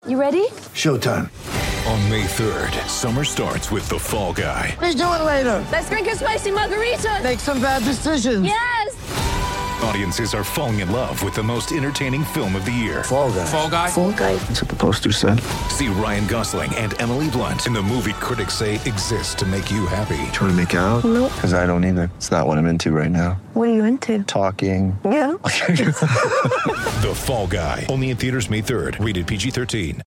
You ready? Showtime. On May 3rd, summer starts with The Fall Guy. Let's do it later. Let's drink a spicy margarita. Make some bad decisions. Yes! Audiences are falling in love with the most entertaining film of the year. Fall Guy. Fall Guy? Fall guy. That's what the poster said. See Ryan Gosling and Emily Blunt in the movie critics say exists to make you happy. Trying to make it out? Nope. Because I don't either. It's not what I'm into right now. What are you into? Talking. Yeah. The Fall Guy. Only in theaters May 3rd. Rated PG-13.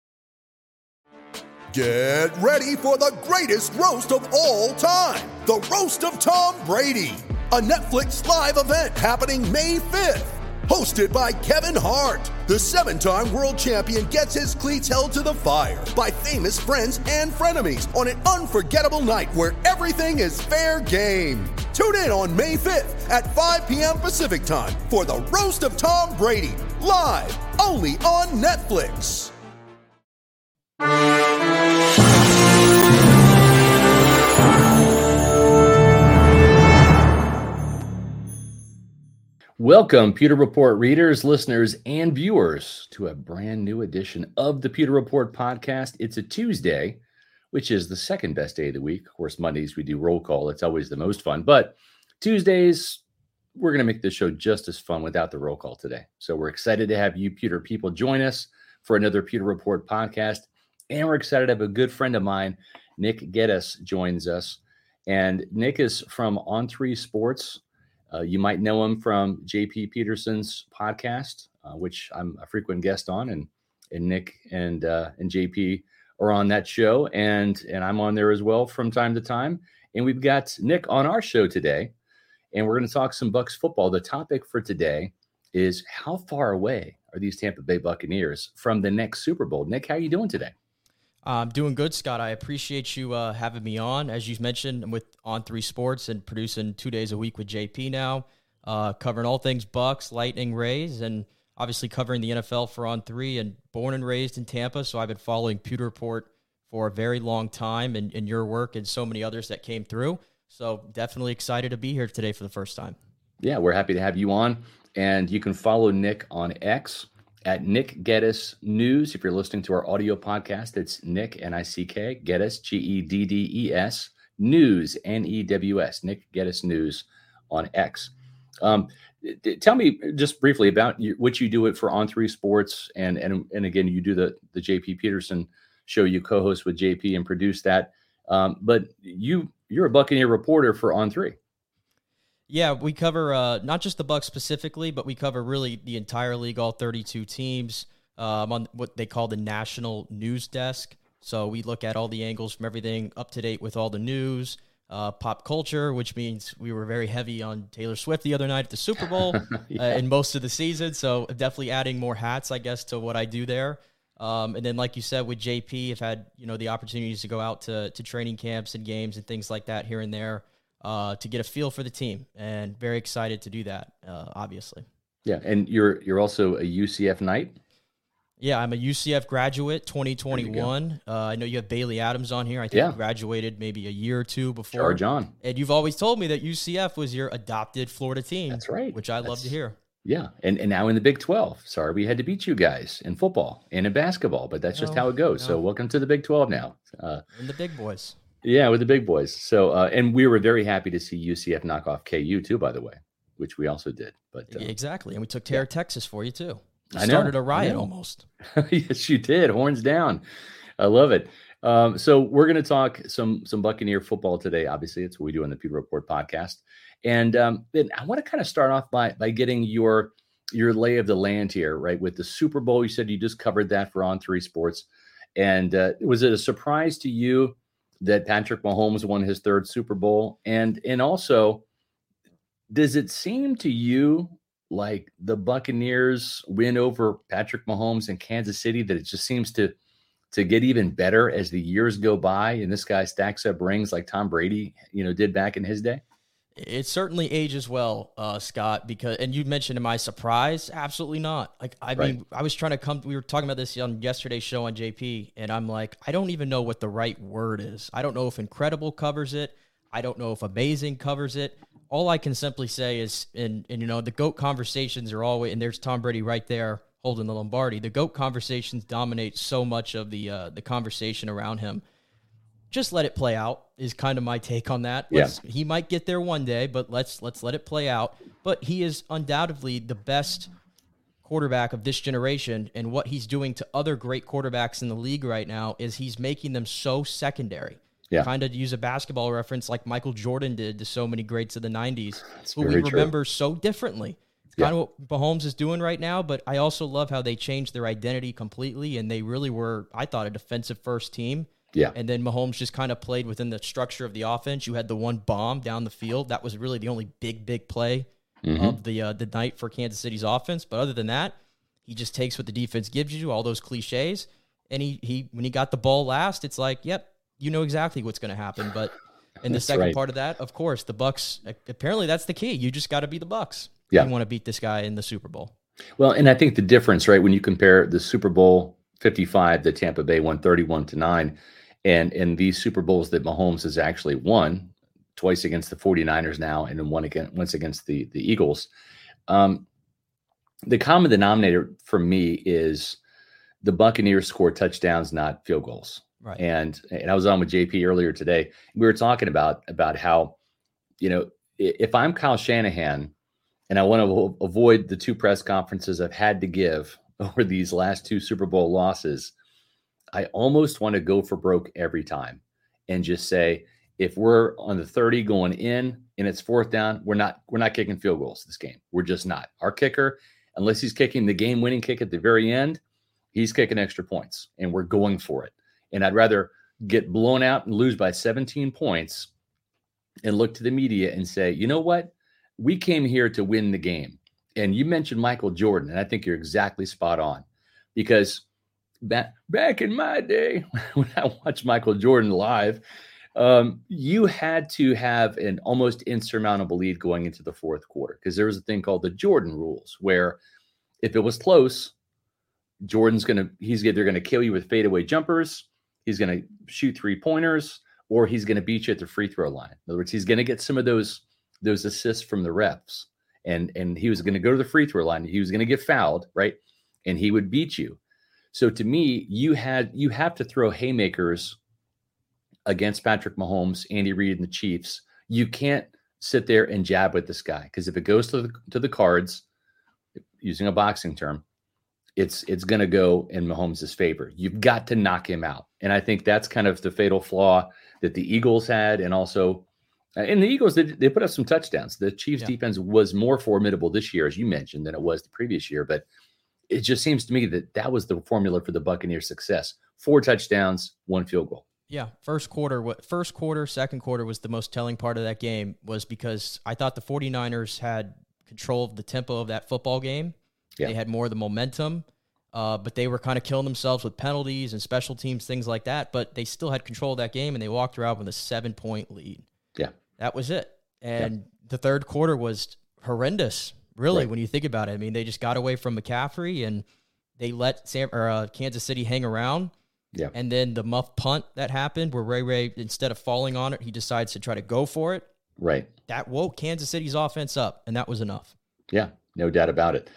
Get ready for the greatest roast of all time. The Roast of Tom Brady. A Netflix live event happening May 5th. Hosted by Kevin Hart. The 7-time world champion gets his cleats held to the fire by famous friends and frenemies on an unforgettable night where everything is fair game. Tune in on May 5th at 5 p.m. Pacific time for the Roast of Tom Brady. Live only on Netflix. Welcome, Pewter Report readers, listeners, and viewers to a brand new edition of the Pewter Report podcast. It's a Tuesday, which is the second best day of the week. Of course, Mondays we do roll call. It's always the most fun. But Tuesdays, we're going to make this show just as fun without the roll call today. So we're excited to have you, Pewter people, join us for another Pewter Report podcast. And we're excited to have a good friend of mine, Nick Geddes, joins us. And Nick is from On3 Sports. You might know him from JP Peterson's podcast, which I'm a frequent guest on, and Nick and JP are on that show, and I'm on there as well from time to time. And we've got Nick on our show today, and we're going to talk some Bucs football. The topic for today is how far away are these Tampa Bay Buccaneers from the next Super Bowl? Nick, how are you doing today? I'm doing good, Scott. I appreciate you having me on. As you mentioned, I'm with On3 Sports and producing 2 days a week with JP now, covering all things Bucs, Lightning, Rays, and obviously covering the NFL for On3. And born and raised in Tampa, so I've been following Pewter Report for a very long time, and your work and so many others that came through. So definitely excited to be here today for the first time. Yeah, we're happy to have you on. And you can follow Nick on X at Nick Geddes News. If you're listening to our audio podcast, it's Nick, N-I-C-K, Geddes, G-E-D-D-E-S, News, N-E-W-S, Nick Geddes News on X. Tell me just briefly about what you do it for On3 Sports, and again, you do the JP Peterson show. You co-host with JP and produce that. But you're a Buccaneer reporter for On3. Yeah, we cover not just the Bucs specifically, but we cover really the entire league, all 32 teams, on what they call the national news desk. So we look at all the angles from everything up to date with all the news, pop culture, which means we were very heavy on Taylor Swift the other night at the Super Bowl and most of the season. So definitely adding more hats, I guess, to what I do there. And then, like you said, with JP, I've had the opportunities to go out to training camps and games and things like that here and there. To get a feel for the team, and very excited to do that, obviously. Yeah, and you're also a UCF Knight? Yeah, I'm a UCF graduate, 2021. I know you have Bailey Adams on here. I think you graduated maybe a year or two before. Sure, John. And you've always told me that UCF was your adopted Florida team. That's right. Which I love to hear. Yeah, and now in the Big 12. Sorry, we had to beat you guys in football and in basketball, but that's just how it goes. So welcome to the Big 12 now. And the big boys. Yeah, with the big boys. So, and we were very happy to see UCF knock off KU too, by the way, which we also did. But exactly, and we took Terra, Texas for you too. I started a riot almost. Yes, you did. Horns down. I love it. So we're going to talk some Buccaneer football today. Obviously, it's what we do on the Pewter Report podcast. And then I want to kind of start off by getting your lay of the land here, right? With the Super Bowl, you said you just covered that for On3 Sports. And was it a surprise to you that Patrick Mahomes won his third Super Bowl? And also, does it seem to you like the Buccaneers win over Patrick Mahomes in Kansas City, that it just seems to get even better as the years go by and this guy stacks up rings like Tom Brady, did back in his day? It certainly ages well, Scott, because, and you mentioned, am I surprised? Absolutely not. I mean, I was trying to we were talking about this on yesterday's show on JP, and I'm like, I don't even know what the right word is. I don't know if incredible covers it. I don't know if amazing covers it. All I can simply say is, and the GOAT conversations are always, and there's Tom Brady right there holding the Lombardi. The GOAT conversations dominate so much of the conversation around him. Just let it play out is kind of my take on that. He might get there one day, but let's let it play out. But he is undoubtedly the best quarterback of this generation, and what he's doing to other great quarterbacks in the league right now is he's making them so secondary. Kind of use a basketball reference like Michael Jordan did to so many greats of the 90s, who we remember so differently. It's kind of what Mahomes is doing right now, but I also love how they changed their identity completely, and they really were, I thought, a defensive-first team. And then Mahomes just kind of played within the structure of the offense. You had the one bomb down the field. That was really the only big play of the night for Kansas City's offense. But other than that, he just takes what the defense gives you, all those cliches. And he when he got the ball last, it's like, yep, you know exactly what's going to happen. But in the second part of that, of course, the Bucs, apparently that's the key. You just got to be the Bucs. You want to beat this guy in the Super Bowl. Well, and I think the difference, right, when you compare the Super Bowl 55 that Tampa Bay won 31-9, and these Super Bowls that Mahomes has actually won, twice against the 49ers now, and then once against the Eagles. The common denominator for me is the Buccaneers score touchdowns, not field goals. Right. And I was on with JP earlier today. We were talking about how, if I'm Kyle Shanahan and I want to avoid the 2 press conferences I've had to give over these last 2 Super Bowl losses, I almost want to go for broke every time and just say, if we're on the 30 going in and it's 4th down, we're not kicking field goals this game. We're just not. Our kicker, unless he's kicking the game-winning kick at the very end, he's kicking extra points, and we're going for it. And I'd rather get blown out and lose by 17 points and look to the media and say, you know what? We came here to win the game. And you mentioned Michael Jordan, and I think you're exactly spot on, because back in my day, when I watched Michael Jordan live, you had to have an almost insurmountable lead going into the 4th quarter, because there was a thing called the Jordan rules, where if it was close, he's either going to kill you with fadeaway jumpers, he's going to shoot 3-pointers, or he's going to beat you at the free throw line. In other words, he's going to get some of those assists from the refs, and he was going to go to the free throw line. He was going to get fouled, right? And he would beat you. So to me, you have to throw haymakers against Patrick Mahomes, Andy Reid, and the Chiefs. You can't sit there and jab with this guy, because if it goes to the cards, using a boxing term, it's going to go in Mahomes' favor. You've got to knock him out. And I think that's kind of the fatal flaw that the Eagles had. And also, and the Eagles, they put up some touchdowns. The Chiefs defense was more formidable this year, as you mentioned, than it was the previous year. But it just seems to me that was the formula for the Buccaneers' success. 4 touchdowns, 1 field goal. Yeah, first quarter, second quarter was the most telling part of that game, was because I thought the 49ers had control of the tempo of that football game. Yeah. They had more of the momentum, but they were kind of killing themselves with penalties and special teams, things like that. But they still had control of that game, and they walked around with a 7-point lead. Yeah. That was it. And the third quarter was horrendous, really, when you think about it. I mean, they just got away from McCaffrey, and they let Kansas City hang around. Yeah. And then the muff punt that happened, where Ray, instead of falling on it, he decides to try to go for it. Right. That woke Kansas City's offense up, and that was enough. Yeah, no doubt about it.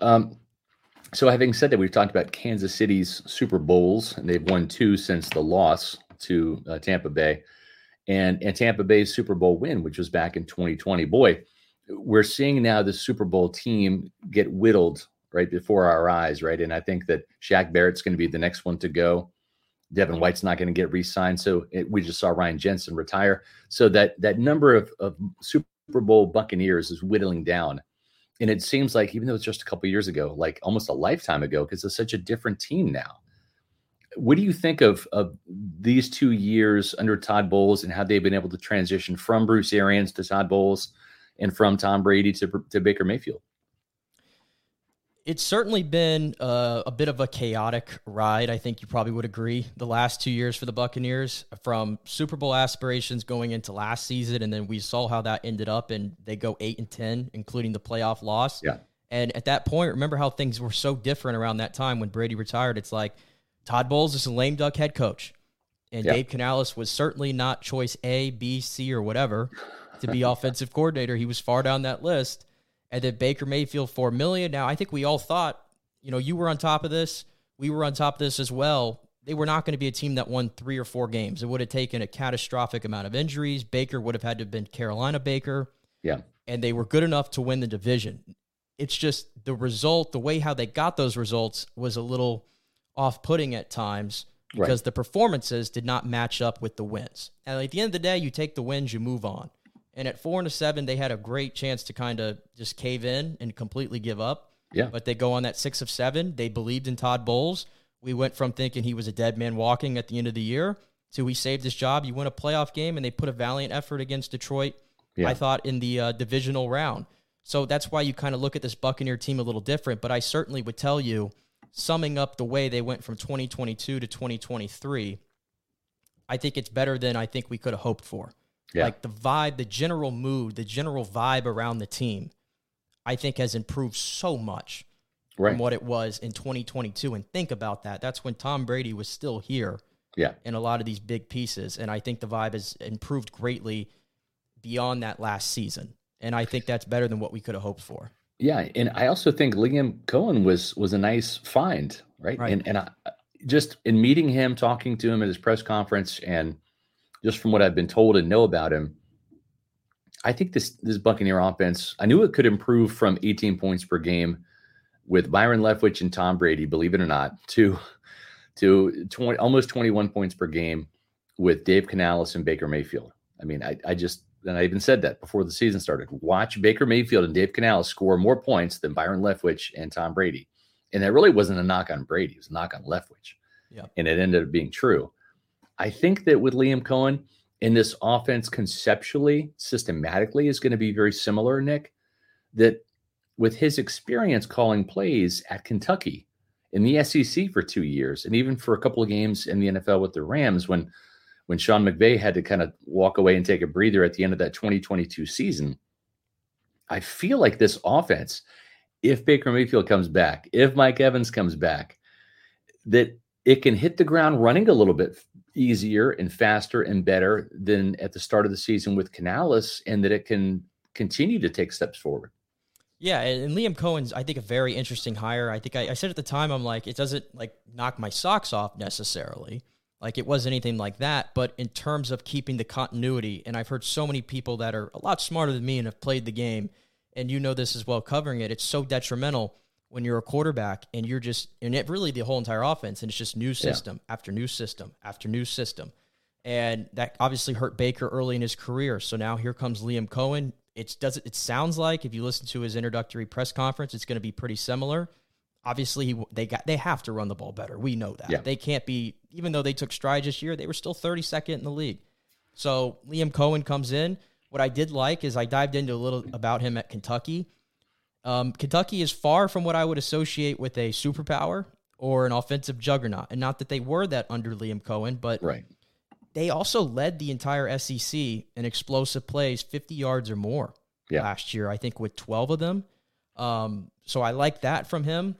So having said that, we've talked about Kansas City's Super Bowls, and they've won 2 since the loss to Tampa Bay, and Tampa Bay's Super Bowl win, which was back in 2020. Boy, we're seeing now the Super Bowl team get whittled right before our eyes, right? And I think that Shaq Barrett's going to be the next one to go. Devin White's not going to get re-signed. So we just saw Ryan Jensen retire. So that number of Super Bowl Buccaneers is whittling down. And it seems like, even though it's just a couple of years ago, like almost a lifetime ago, because it's such a different team now. What do you think of these 2 years under Todd Bowles, and how they've been able to transition from Bruce Arians to Todd Bowles, and from Tom Brady to Baker Mayfield? It's certainly been a bit of a chaotic ride. I think you probably would agree. The last 2 years for the Buccaneers, from Super Bowl aspirations going into last season, and then we saw how that ended up, and they go 8-10, including the playoff loss. Yeah. And at that point, remember how things were so different around that time when Brady retired. It's like Todd Bowles is a lame duck head coach, and Dave Canales was certainly not choice A, B, C, or whatever to be offensive coordinator. He was far down that list. And then Baker Mayfield, $4 million. Now, I think we all thought you were on top of this. We were on top of this as well. They were not going to be a team that won 3 or 4 games. It would have taken a catastrophic amount of injuries. Baker would have had to have been Carolina Baker. Yeah. And they were good enough to win the division. It's just the result, the way how they got those results was a little off-putting at times because the performances did not match up with the wins. And at the end of the day, you take the wins, you move on. And at 4-7, they had a great chance to kind of just cave in and completely give up. Yeah. But they go on that 6 of 7. They believed in Todd Bowles. We went from thinking he was a dead man walking at the end of the year to he saved his job. You win a playoff game, and they put a valiant effort against Detroit, I thought, in the divisional round. So that's why you kind of look at this Buccaneer team a little different. But I certainly would tell you, summing up the way they went from 2022 to 2023, I think it's better than I think we could have hoped for. Yeah. Like the vibe, the general mood, the general vibe around the team, I think has improved so much from what it was in 2022. And think about that. That's when Tom Brady was still here in a lot of these big pieces. And I think the vibe has improved greatly beyond that last season. And I think that's better than what we could have hoped for. Yeah. And I also think Liam Cohen was a nice find, right? And I, just in meeting him, talking to him at his press conference, and just from what I've been told and know about him, I think this Buccaneer offense, I knew it could improve from 18 points per game with Byron Leftwich and Tom Brady, believe it or not, to 20, almost 21 points per game with Dave Canales and Baker Mayfield. I mean, I even said that before the season started. Watch Baker Mayfield and Dave Canales score more points than Byron Leftwich and Tom Brady. And that really wasn't a knock on Brady. It was a knock on Leftwich. Yeah. And it ended up being true. I think that with Liam Cohen in this offense conceptually, systematically is going to be very similar, Nick, that with his experience calling plays at Kentucky in the SEC for 2 years, and even for a couple of games in the NFL with the Rams, when Sean McVay had to kind of walk away and take a breather at the end of that 2022 season, I feel like this offense, if Baker Mayfield comes back, if Mike Evans comes back, that it can hit the ground running a little bit easier and faster and better than at the start of the season with Canales, and that it can continue to take steps forward. Yeah, and Liam Cohen's, I think, a very interesting hire. I think I said at the time, I'm like, it doesn't like knock my socks off necessarily. Like it wasn't anything like that, but in terms of keeping the continuity, and I've heard so many people that are a lot smarter than me and have played the game, and you know this as well covering it, it's so detrimental when you're a quarterback and you're just, and it really the whole entire offense, and it's just new system after new system after new system. And that obviously hurt Baker early in his career. So now here comes Liam Cohen. It sounds like if you listen to his introductory press conference, it's going to be pretty similar. Obviously, they have to run the ball better. We know that. Yeah. They can't be, even though they took strides this year, they were still 32nd in the league. So Liam Cohen comes in. What I did like is I dived into a little about him at Kentucky. Kentucky is far from what I would associate with a superpower or an offensive juggernaut. And not that they were that under Liam Cohen, but they also led the entire SEC in explosive plays, 50 yards or more last year, I think with 12 of them. So I like that from him.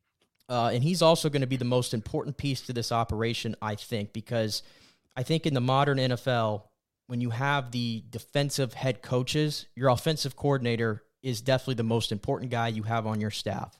And he's also going to be the most important piece to this operation, I think, because I think in the modern NFL, when you have the defensive head coaches, your offensive coordinator is definitely the most important guy you have on your staff.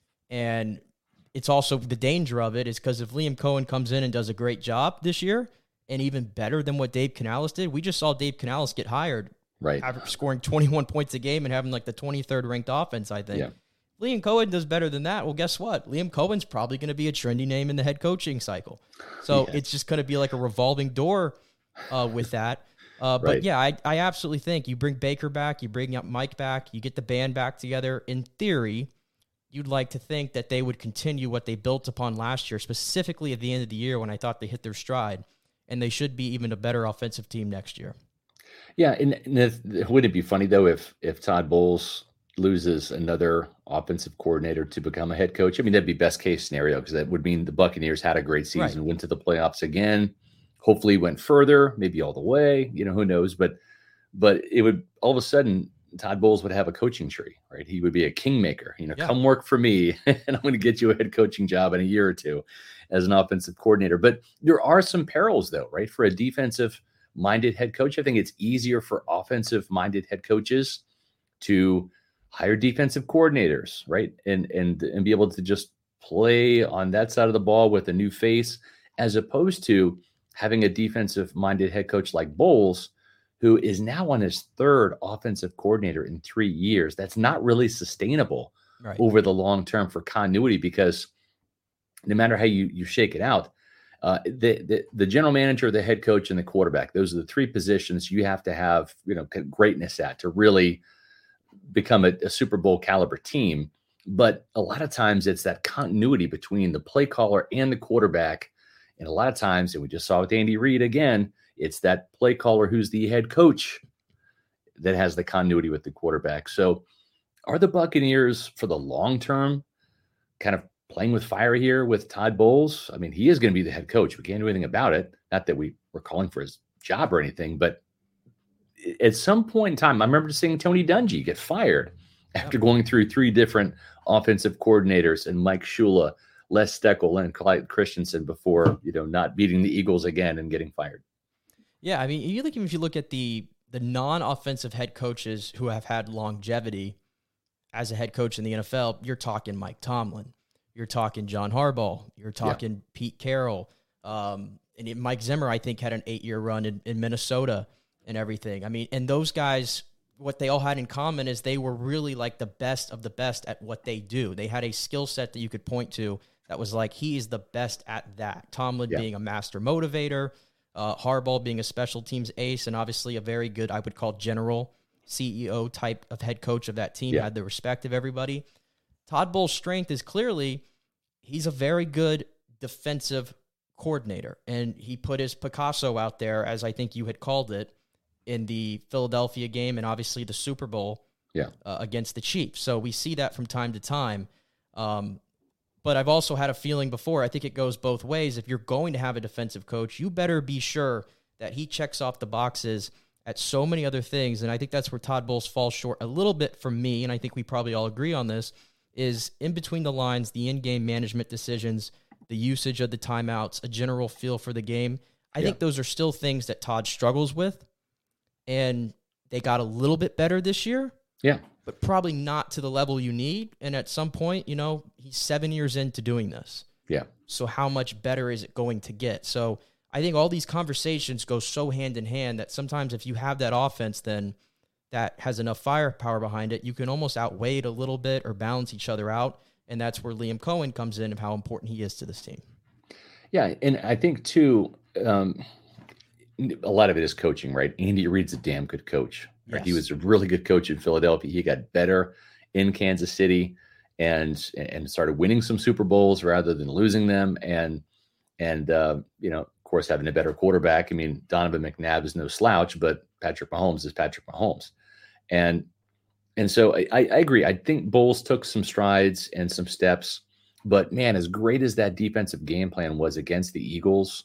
And it's also the danger of it is because if Liam Cohen comes in and does a great job this year, and even better than what Dave Canales did, we just saw Dave Canales get hired, scoring 21 points a game and having like the 23rd ranked offense, I think. Yeah. Liam Cohen does better than that. Well, guess what? Liam Cohen's probably going to be a trendy name in the head coaching cycle. So it's just going to be like a revolving door with that. But yeah, I absolutely think you bring Baker back, you bring up Mike back, you get the band back together. In theory, you'd like to think that they would continue what they built upon last year, specifically at the end of the year when I thought they hit their stride. And they should be even a better offensive team next year. Yeah, and would it be funny, though, if Todd Bowles loses another offensive coordinator to become a head coach? I mean, that'd be best case scenario because that would mean the Buccaneers had a great season, went to the playoffs again, hopefully went further, maybe all the way. You know, who knows? But it would all of a sudden Todd Bowles would have a coaching tree, right? He would be a kingmaker. You know, come work for me, and I'm going to get you a head coaching job in a year or two as an offensive coordinator. But there are some perils, though, right? For a defensive-minded head coach, I think it's easier for offensive-minded head coaches to hire defensive coordinators, right? And be able to just play on that side of the ball with a new face, as opposed to having a defensive-minded head coach like Bowles, who is now on his third offensive coordinator in 3 years. That's not really sustainable over the long term for continuity, because no matter how you shake it out, the general manager, the head coach, and the quarterback, those are the three positions you have to have, greatness at to really become a Super Bowl caliber team. But a lot of times it's that continuity between the play caller and the quarterback. And a lot of times, and we just saw with Andy Reid again, it's that play caller who's the head coach that has the continuity with the quarterback. So are the Buccaneers for the long term kind of playing with fire here with Todd Bowles? I mean, he is going to be the head coach. We can't do anything about it. Not that we were calling for his job or anything, but at some point in time, I remember seeing Tony Dungy get fired after going through 3 different offensive coordinators and Mike Shula, Les Steckel, and Clyde Christensen before, not beating the Eagles again and getting fired. Yeah, I mean, if you look at the non-offensive head coaches who have had longevity as a head coach in the NFL, you're talking Mike Tomlin, you're talking John Harbaugh, you're talking Pete Carroll, and Mike Zimmer, I think, had an 8-year run in Minnesota and everything. I mean, and those guys, what they all had in common is they were really like the best of the best at what they do. They had a skill set that you could point to that was like, he is the best at that. Tomlin being a master motivator, Harbaugh being a special teams ace, and obviously a very good, I would call, general CEO type of head coach of that team, had the respect of everybody. Todd Bowles' strength is clearly he's a very good defensive coordinator, and he put his Picasso out there, as I think you had called it, in the Philadelphia game and obviously the Super Bowl against the Chiefs. So we see that from time to time. But I've also had a feeling before, I think it goes both ways. If you're going to have a defensive coach, you better be sure that he checks off the boxes at so many other things. And I think that's where Todd Bowles falls short a little bit from me, and I think we probably all agree on this, is in between the lines, the in-game management decisions, the usage of the timeouts, a general feel for the game. I think those are still things that Todd struggles with. And they got a little bit better this year. Yeah. But probably not to the level you need. And at some point, he's 7 years into doing this. Yeah. So how much better is it going to get? So I think all these conversations go so hand in hand that sometimes if you have that offense, then that has enough firepower behind it, you can almost outweigh it a little bit or balance each other out. And that's where Liam Cohen comes in of how important he is to this team. Yeah. And I think too, a lot of it is coaching, right? Andy Reid's a damn good coach. Right? Yes. He was a really good coach in Philadelphia. He got better in Kansas City and started winning some Super Bowls rather than losing them. And of course, having a better quarterback. I mean, Donovan McNabb is no slouch, but Patrick Mahomes is Patrick Mahomes. And so I agree. I think Bowles took some strides and some steps, but man, as great as that defensive game plan was against the Eagles,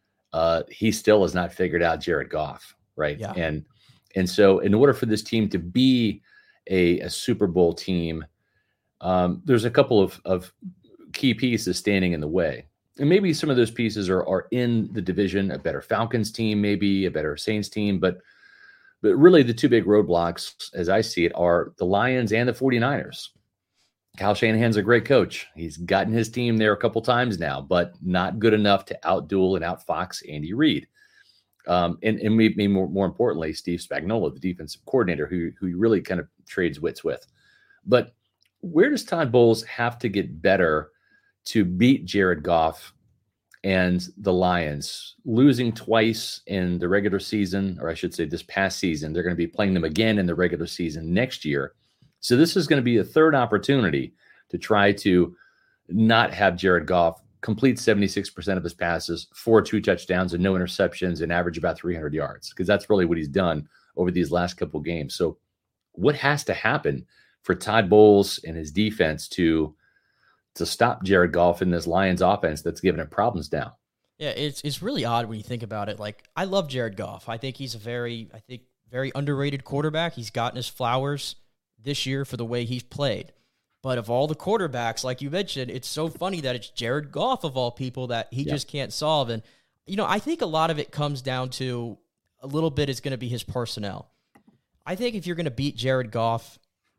he still has not figured out Jared Goff, right? Yeah. And so in order for this team to be a Super Bowl team, there's a couple of key pieces standing in the way. And maybe some of those pieces are in the division, a better Falcons team, maybe a better Saints team, but really the two big roadblocks, as I see it, are the Lions and the 49ers. Kyle Shanahan's a great coach. He's gotten his team there a couple times now, but not good enough to outduel and outfox Andy Reid. And maybe more importantly, Steve Spagnuolo, the defensive coordinator, who he really kind of trades wits with. But where does Todd Bowles have to get better to beat Jared Goff and the Lions? Losing twice in the regular season, or I should say this past season. They're going to be playing them again in the regular season next year. So this is going to be a third opportunity to try to not have Jared Goff complete 76% of his passes, 2 touchdowns and no interceptions, and average about 300 yards, because that's really what he's done over these last couple games. So what has to happen for Todd Bowles and his defense to stop Jared Goff in this Lions offense that's giving it problems now? Yeah, it's really odd when you think about it. Like, I love Jared Goff. I think he's a very underrated quarterback. He's gotten his flowers this year for the way he's played. But of all the quarterbacks, like you mentioned, it's so funny that it's Jared Goff of all people that he just can't solve. And, I think a lot of it comes down to a little bit is going to be his personnel. I think if you're going to beat Jared Goff,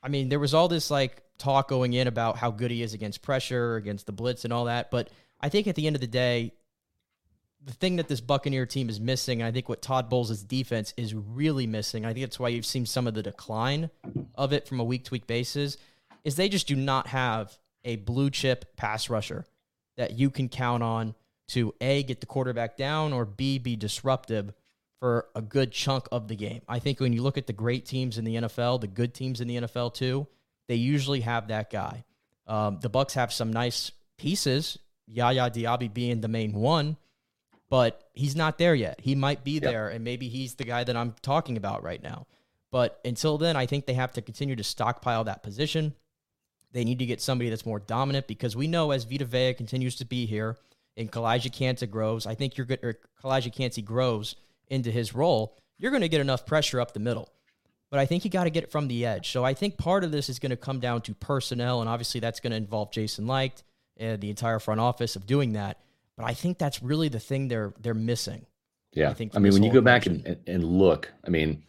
I mean, there was all this like talk going in about how good he is against pressure, against the blitz and all that. But I think at the end of the day, the thing that this Buccaneer team is missing, and I think what Todd Bowles' defense is really missing, I think that's why you've seen some of the decline of it from a week-to-week basis, is they just do not have a blue-chip pass rusher that you can count on to, A, get the quarterback down, or B, be disruptive for a good chunk of the game. I think when you look at the great teams in the NFL, the good teams in the NFL too, they usually have that guy. The Bucs have some nice pieces, Yaya Diaby being the main one, but he's not there yet. He might be there, and maybe he's the guy that I'm talking about right now. But until then, I think they have to continue to stockpile that position. They need to get somebody that's more dominant, because we know as Vita Vea continues to be here and Kalijah Kancey grows, I think Kalijah Kancey grows into his role, you're going to get enough pressure up the middle. But I think you got to get it from the edge. So I think part of this is going to come down to personnel, and obviously that's going to involve Jason Licht and the entire front office of doing that. But I think that's really the thing they're missing. Yeah. I mean, when you go back and look, I mean,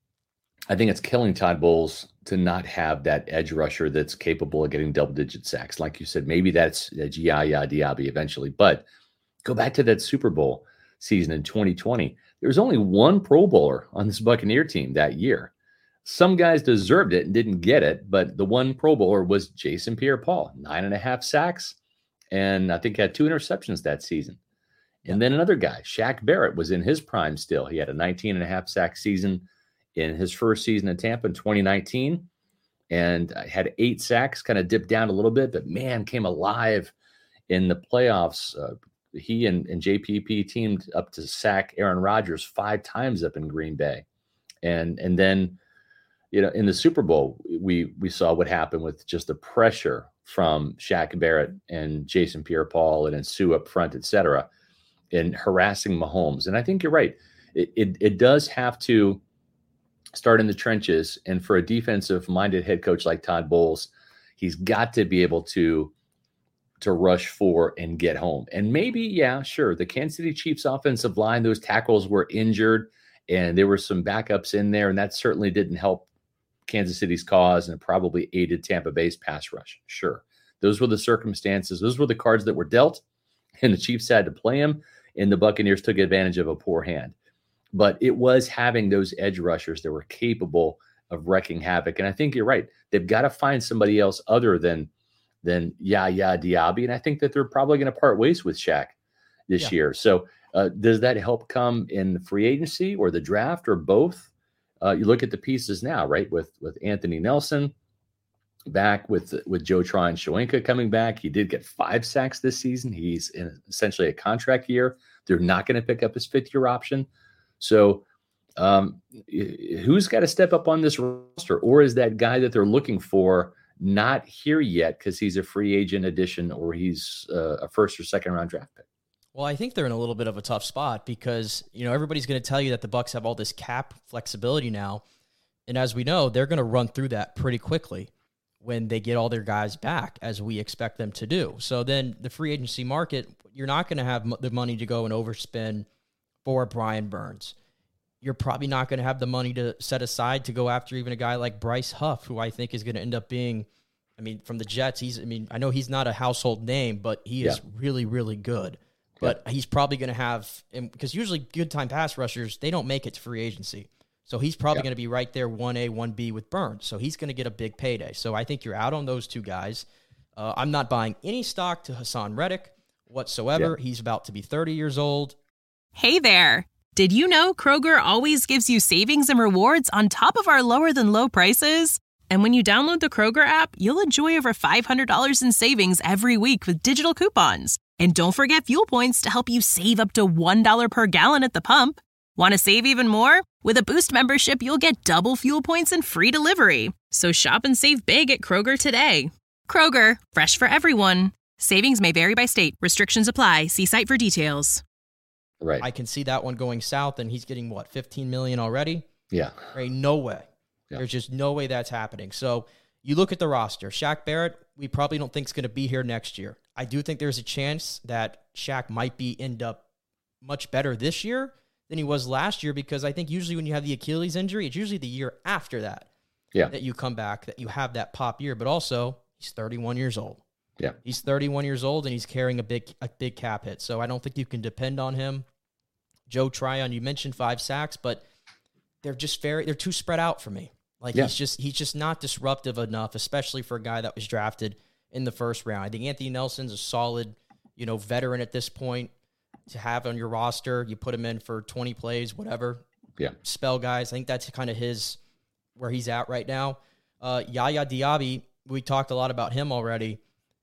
I think it's killing Todd Bowles to not have that edge rusher that's capable of getting double-digit sacks. Like you said, maybe that's Yaya Diaby eventually. But go back to that Super Bowl season in 2020. There was only one Pro Bowler on this Buccaneer team that year. Some guys deserved it and didn't get it, but the one Pro Bowler was Jason Pierre-Paul, 9.5 sacks, and I think had 2 interceptions that season. And then another guy, Shaq Barrett, was in his prime still. He had a 19.5 sack season in his first season in Tampa in 2019, and had 8 sacks, kind of dipped down a little bit, but man, came alive in the playoffs. He and JPP teamed up to sack Aaron Rodgers 5 times up in Green Bay. And then, you know, in the Super Bowl, we saw what happened with just the pressure from Shaq Barrett and Jason Pierre-Paul and Sue up front, et cetera, and harassing Mahomes. And I think you're right. It does have to start in the trenches. And for a defensive-minded head coach like Todd Bowles, he's got to be able to rush for and get home. And maybe, yeah, sure, the Kansas City Chiefs offensive line, those tackles were injured, and there were some backups in there, and that certainly didn't help Kansas City's cause, and it probably aided Tampa Bay's pass rush. Sure. Those were the circumstances. Those were the cards that were dealt, and the Chiefs had to play them, and the Buccaneers took advantage of a poor hand. But it was having those edge rushers that were capable of wreaking havoc. And I think you're right. They've got to find somebody else other than Yaya Diaby. And I think that they're probably going to part ways with Shaq this year. So does that help come in the free agency or the draft or both? You look at the pieces now, right? With Anthony Nelson back, with Joe Tryon-Shoyinka coming back. He did get 5 sacks this season. He's in essentially a contract year. They're not going to pick up his 5th-year option. So who's got to step up on this roster? Or is that guy that they're looking for not here yet because he's a free agent addition or he's a 1st or 2nd round draft pick? Well, I think they're in a little bit of a tough spot because, you know, everybody's going to tell you that the Bucs have all this cap flexibility now. And as we know, they're going to run through that pretty quickly when they get all their guys back, as we expect them to do. So then the free agency market, you're not going to have the money to go and overspend for Brian Burns. You're probably not going to have the money to set aside to go after even a guy like Bryce Huff, who I think is going to end up being, I mean, from the Jets, I know he's not a household name, but he is really, really good. But he's probably going to have, because usually good time pass rushers, they don't make it to free agency. So he's probably going to be right there 1A, 1B with Burns. So he's going to get a big payday. So I think you're out on those 2 guys. I'm not buying any stock to Hassan Reddick whatsoever. He's about to be 30 years old. Hey there. Did you know Kroger always gives you savings and rewards on top of our lower than low prices? And when you download the Kroger app, you'll enjoy over $500 in savings every week with digital coupons. And don't forget fuel points to help you save up to $1 per gallon at the pump. Want to save even more? With a Boost membership, you'll get double fuel points and free delivery. So shop and save big at Kroger today. Kroger, fresh for everyone. Savings may vary by state. Restrictions apply. See site for details. Right. I can see that one going south, and he's getting, what, $15 million already? Yeah. Right? No way. Yeah. There's just no way that's happening. So you look at the roster. Shaq Barrett, we probably don't think is going to be here next year. I do think there's a chance that Shaq might end up much better this year than he was last year, because I think usually when you have the Achilles injury, it's usually the year after that that you come back, that you have that pop year, but also he's 31 years old. Yeah. He's 31 years old and he's carrying a big cap hit. So I don't think you can depend on him. Joe Tryon, you mentioned 5 sacks, but they're too spread out for me. Like he's just not disruptive enough, especially for a guy that was drafted in the first round. I think Anthony Nelson's a solid, veteran at this point to have on your roster. You put him in for 20 plays, whatever. Yeah. Spell guys. I think that's kind of where he's at right now. Yaya Diaby, we talked a lot about him already.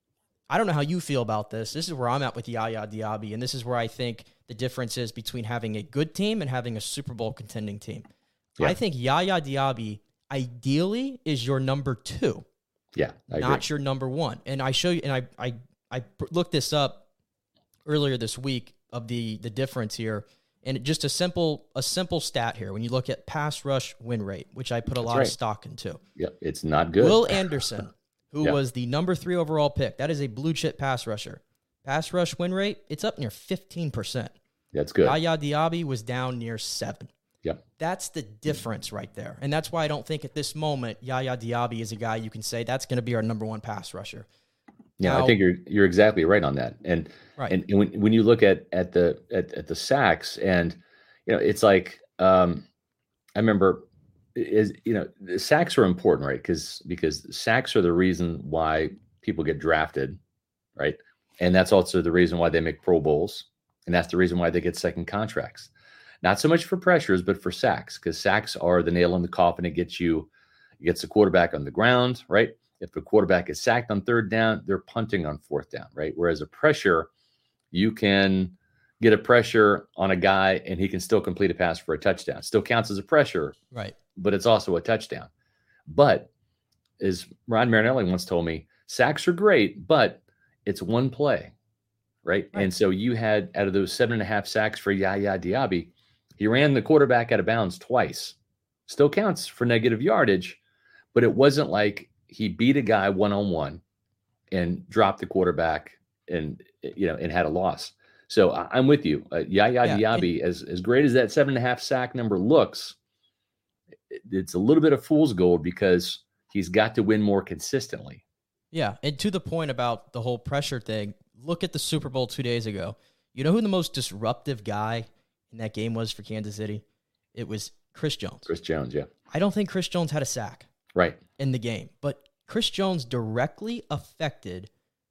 I don't know how you feel about this. This is where I'm at with Yaya Diaby, and this is where I think the difference is between having a good team and having a Super Bowl contending team. Yeah. I think Yaya Diaby ideally is your number 2. Yeah, I agree. Not your number 1. And I show you, and I looked this up earlier this week of the difference here, and just a simple stat here. When you look at pass rush win rate, which I put a lot of stock into. Yep, it's not good. Will Anderson, who was the number 3 overall pick, that is a blue chip pass rusher. Pass rush win rate, it's up near 15%. That's good. Yaya Diaby was down near 7. Yep. That's the difference right there. And that's why I don't think at this moment Yaya Diaby is a guy you can say that's going to be our number 1 pass rusher. Yeah, I think you're exactly right on that. And and when you look at the sacks, and it's like I remember the sacks are important, right? Because sacks are the reason why people get drafted, right? And that's also the reason why they make Pro Bowls, and that's the reason why they get second contracts. Not so much for pressures, but for sacks, because sacks are the nail in the coffin. It gets the quarterback on the ground, right? If the quarterback is sacked on 3rd down, they're punting on 4th down, right? Whereas a pressure, you can get a pressure on a guy and he can still complete a pass for a touchdown. Still counts as a pressure, right? But it's also a touchdown. But as Ron Marinelli once told me, sacks are great, but it's one play, right? And so you had, out of those 7.5 sacks for Yaya Diaby, he ran the quarterback out of bounds twice. Still counts for negative yardage, but it wasn't like he beat a guy one-on-one and dropped the quarterback and had a loss. So I'm with you. Yaya Diaby, as great as that 7.5 sack number looks, it's a little bit of fool's gold because he's got to win more consistently. Yeah, and to the point about the whole pressure thing, look at the Super Bowl 2 days ago. You know who the most disruptive guy in that game was for Kansas City? It was Chris Jones. Chris Jones, yeah. I don't think Chris Jones had a sack in the game, but Chris Jones directly affected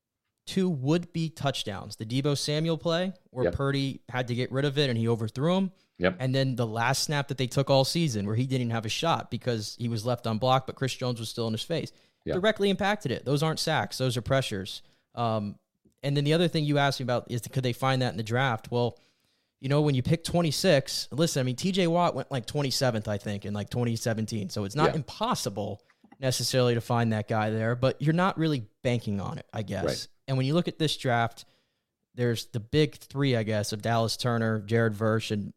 2 would-be touchdowns. The Deebo Samuel play where Purdy had to get rid of it and he overthrew him. Yep. And then the last snap that they took all season where he didn't even have a shot because he was left unblocked, but Chris Jones was still in his face. Directly impacted it. Those aren't sacks. Those are pressures. And then the other thing you asked me about is could they find that in the draft? Well, when you pick 26, listen, I mean, TJ Watt went like 27th, I think, in like 2017. So it's not impossible necessarily to find that guy there, but you're not really banking on it, I guess. Right. And when you look at this draft, there's the big 3, I guess, of Dallas Turner, Jared Versh, and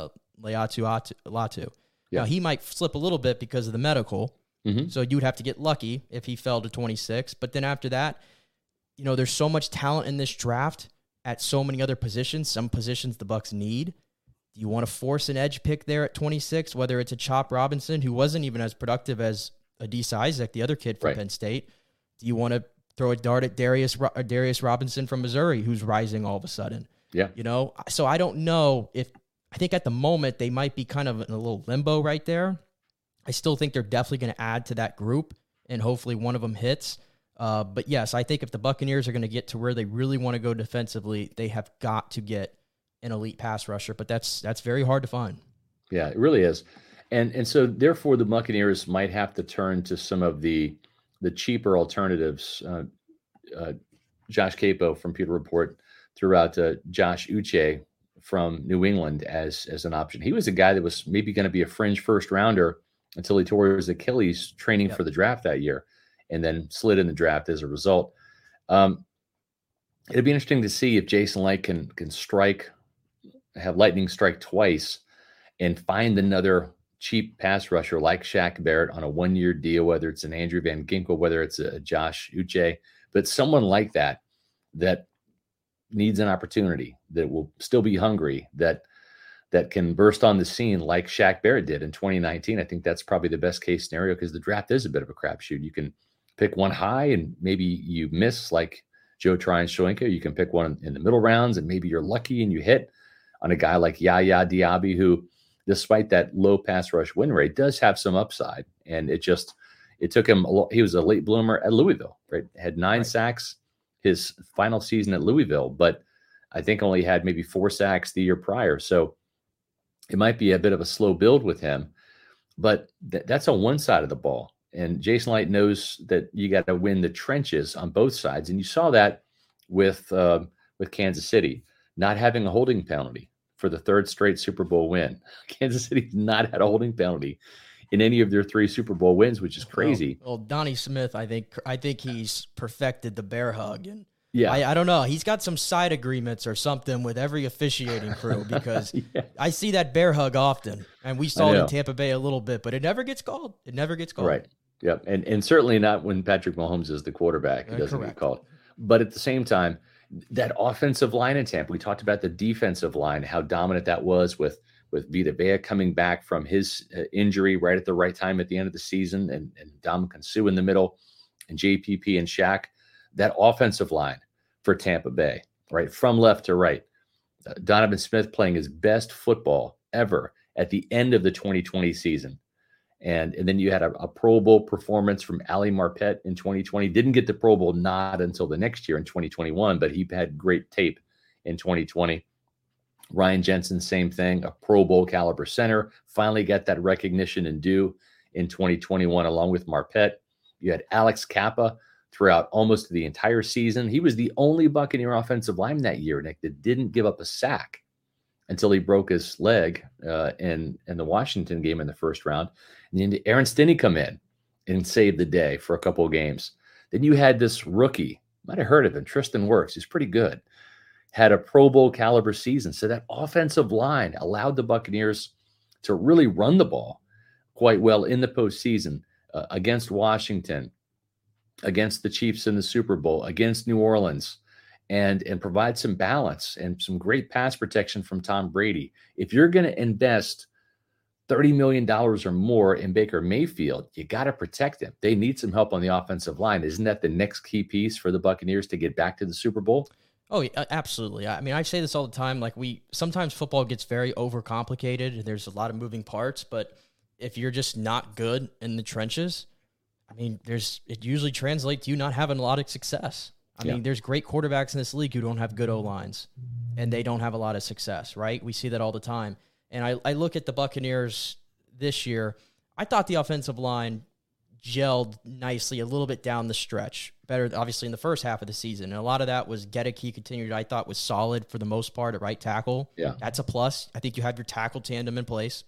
Laiatu Latu. Now, he might slip a little bit because of the medical. Mm-hmm. So you'd have to get lucky if he fell to 26. But then after that, there's so much talent in this draft at so many other positions. Some positions the Bucs need. Do you want to force an edge pick there at 26, whether it's a Chop Robinson, who wasn't even as productive as Adisa Isaac, the other kid from Penn State? Do you want to throw a dart at Darius Robinson from Missouri, who's rising all of a sudden? Yeah. So I don't know I think at the moment they might be kind of in a little limbo right there. I still think they're definitely going to add to that group, and hopefully one of them hits. But yes, I think if the Buccaneers are going to get to where they really want to go defensively, they have got to get an elite pass rusher. But that's very hard to find. Yeah, it really is. And so therefore the Buccaneers might have to turn to some of the cheaper alternatives. Josh Capo from Pewter Report threw out Josh Uche from New England as an option. He was a guy that was maybe going to be a fringe first rounder until he tore his Achilles training for the draft that year, and then slid in the draft as a result. It'd be interesting to see if Jason Licht can have lightning strike twice and find another cheap pass rusher like Shaq Barrett on a 1-year deal, whether it's an Andrew Van Ginkel, whether it's a Josh Uche, but someone like that needs an opportunity, that will still be hungry, that that can burst on the scene like Shaq Barrett did in 2019. I think that's probably the best case scenario because the draft is a bit of a crapshoot. You can pick one high and maybe you miss like Joe Tryon-Shoyinka. You can pick one in the middle rounds and maybe you're lucky and you hit on a guy like Yaya Diaby, who, despite that low pass rush win rate, does have some upside. And it took him he was a late bloomer at Louisville, right? Had 9 sacks his final season at Louisville, but I think only had maybe 4 sacks the year prior. So it might be a bit of a slow build with him, but that's on one side of the ball. And Jason Licht knows that you got to win the trenches on both sides. And you saw that with Kansas City not having a holding penalty for the 3rd straight Super Bowl win. Kansas City not had a holding penalty in any of their 3 Super Bowl wins, which is crazy. Well, Donnie Smith, I think he's perfected the bear hug. And yeah, I don't know. He's got some side agreements or something with every officiating crew because I see that bear hug often, and we saw it in Tampa Bay a little bit, but it never gets called. It never gets called. Right. Yep. And certainly not when Patrick Mahomes is the quarterback. He doesn't get called. But at the same time, that offensive line in Tampa, we talked about the defensive line, how dominant that was with Vita Vea coming back from his injury right at the right time at the end of the season, and Ndamukong Suh in the middle, and JPP and Shaq. That offensive line for Tampa Bay, right, from left to right. Donovan Smith playing his best football ever at the end of the 2020 season. And then you had a Pro Bowl performance from Ali Marpet in 2020. Didn't get the Pro Bowl nod until the next year in 2021, but he had great tape in 2020. Ryan Jensen, same thing, a Pro Bowl caliber center. Finally got that recognition and due in 2021 along with Marpet. You had Alex Kappa throughout almost the entire season. He was the only Buccaneer offensive lineman that year, Nick, that didn't give up a sack until he broke his leg in the Washington game in the first round. And then Aaron Stinney come in and save the day for a couple of games. Then you had this rookie, might have heard of him, Tristan Wirfs. He's pretty good. Had a Pro Bowl caliber season. So that offensive line allowed the Buccaneers to really run the ball quite well in the postseason against Washington, against the Chiefs in the Super Bowl, against New Orleans, and provide some balance and some great pass protection from Tom Brady. If you're going to invest $30 million or more in Baker Mayfield, you got to protect him. They need some help on the offensive line. Isn't that the next key piece for the Buccaneers to get back to the Super Bowl? Oh, yeah, absolutely. I mean, I say this all the time. Like, sometimes football gets very overcomplicated. There's a lot of moving parts, but if you're just not good in the trenches, I mean, it usually translates to you not having a lot of success. I mean, there's great quarterbacks in this league who don't have good O-lines, and they don't have a lot of success, right? We see that all the time. And I look at the Buccaneers this year. I thought the offensive line gelled nicely a little bit down the stretch. Better, obviously, in the first half of the season. And a lot of that was Gedeke continued, I thought, was solid for the most part at right tackle. Yeah. That's a plus. I think you have your tackle tandem in place.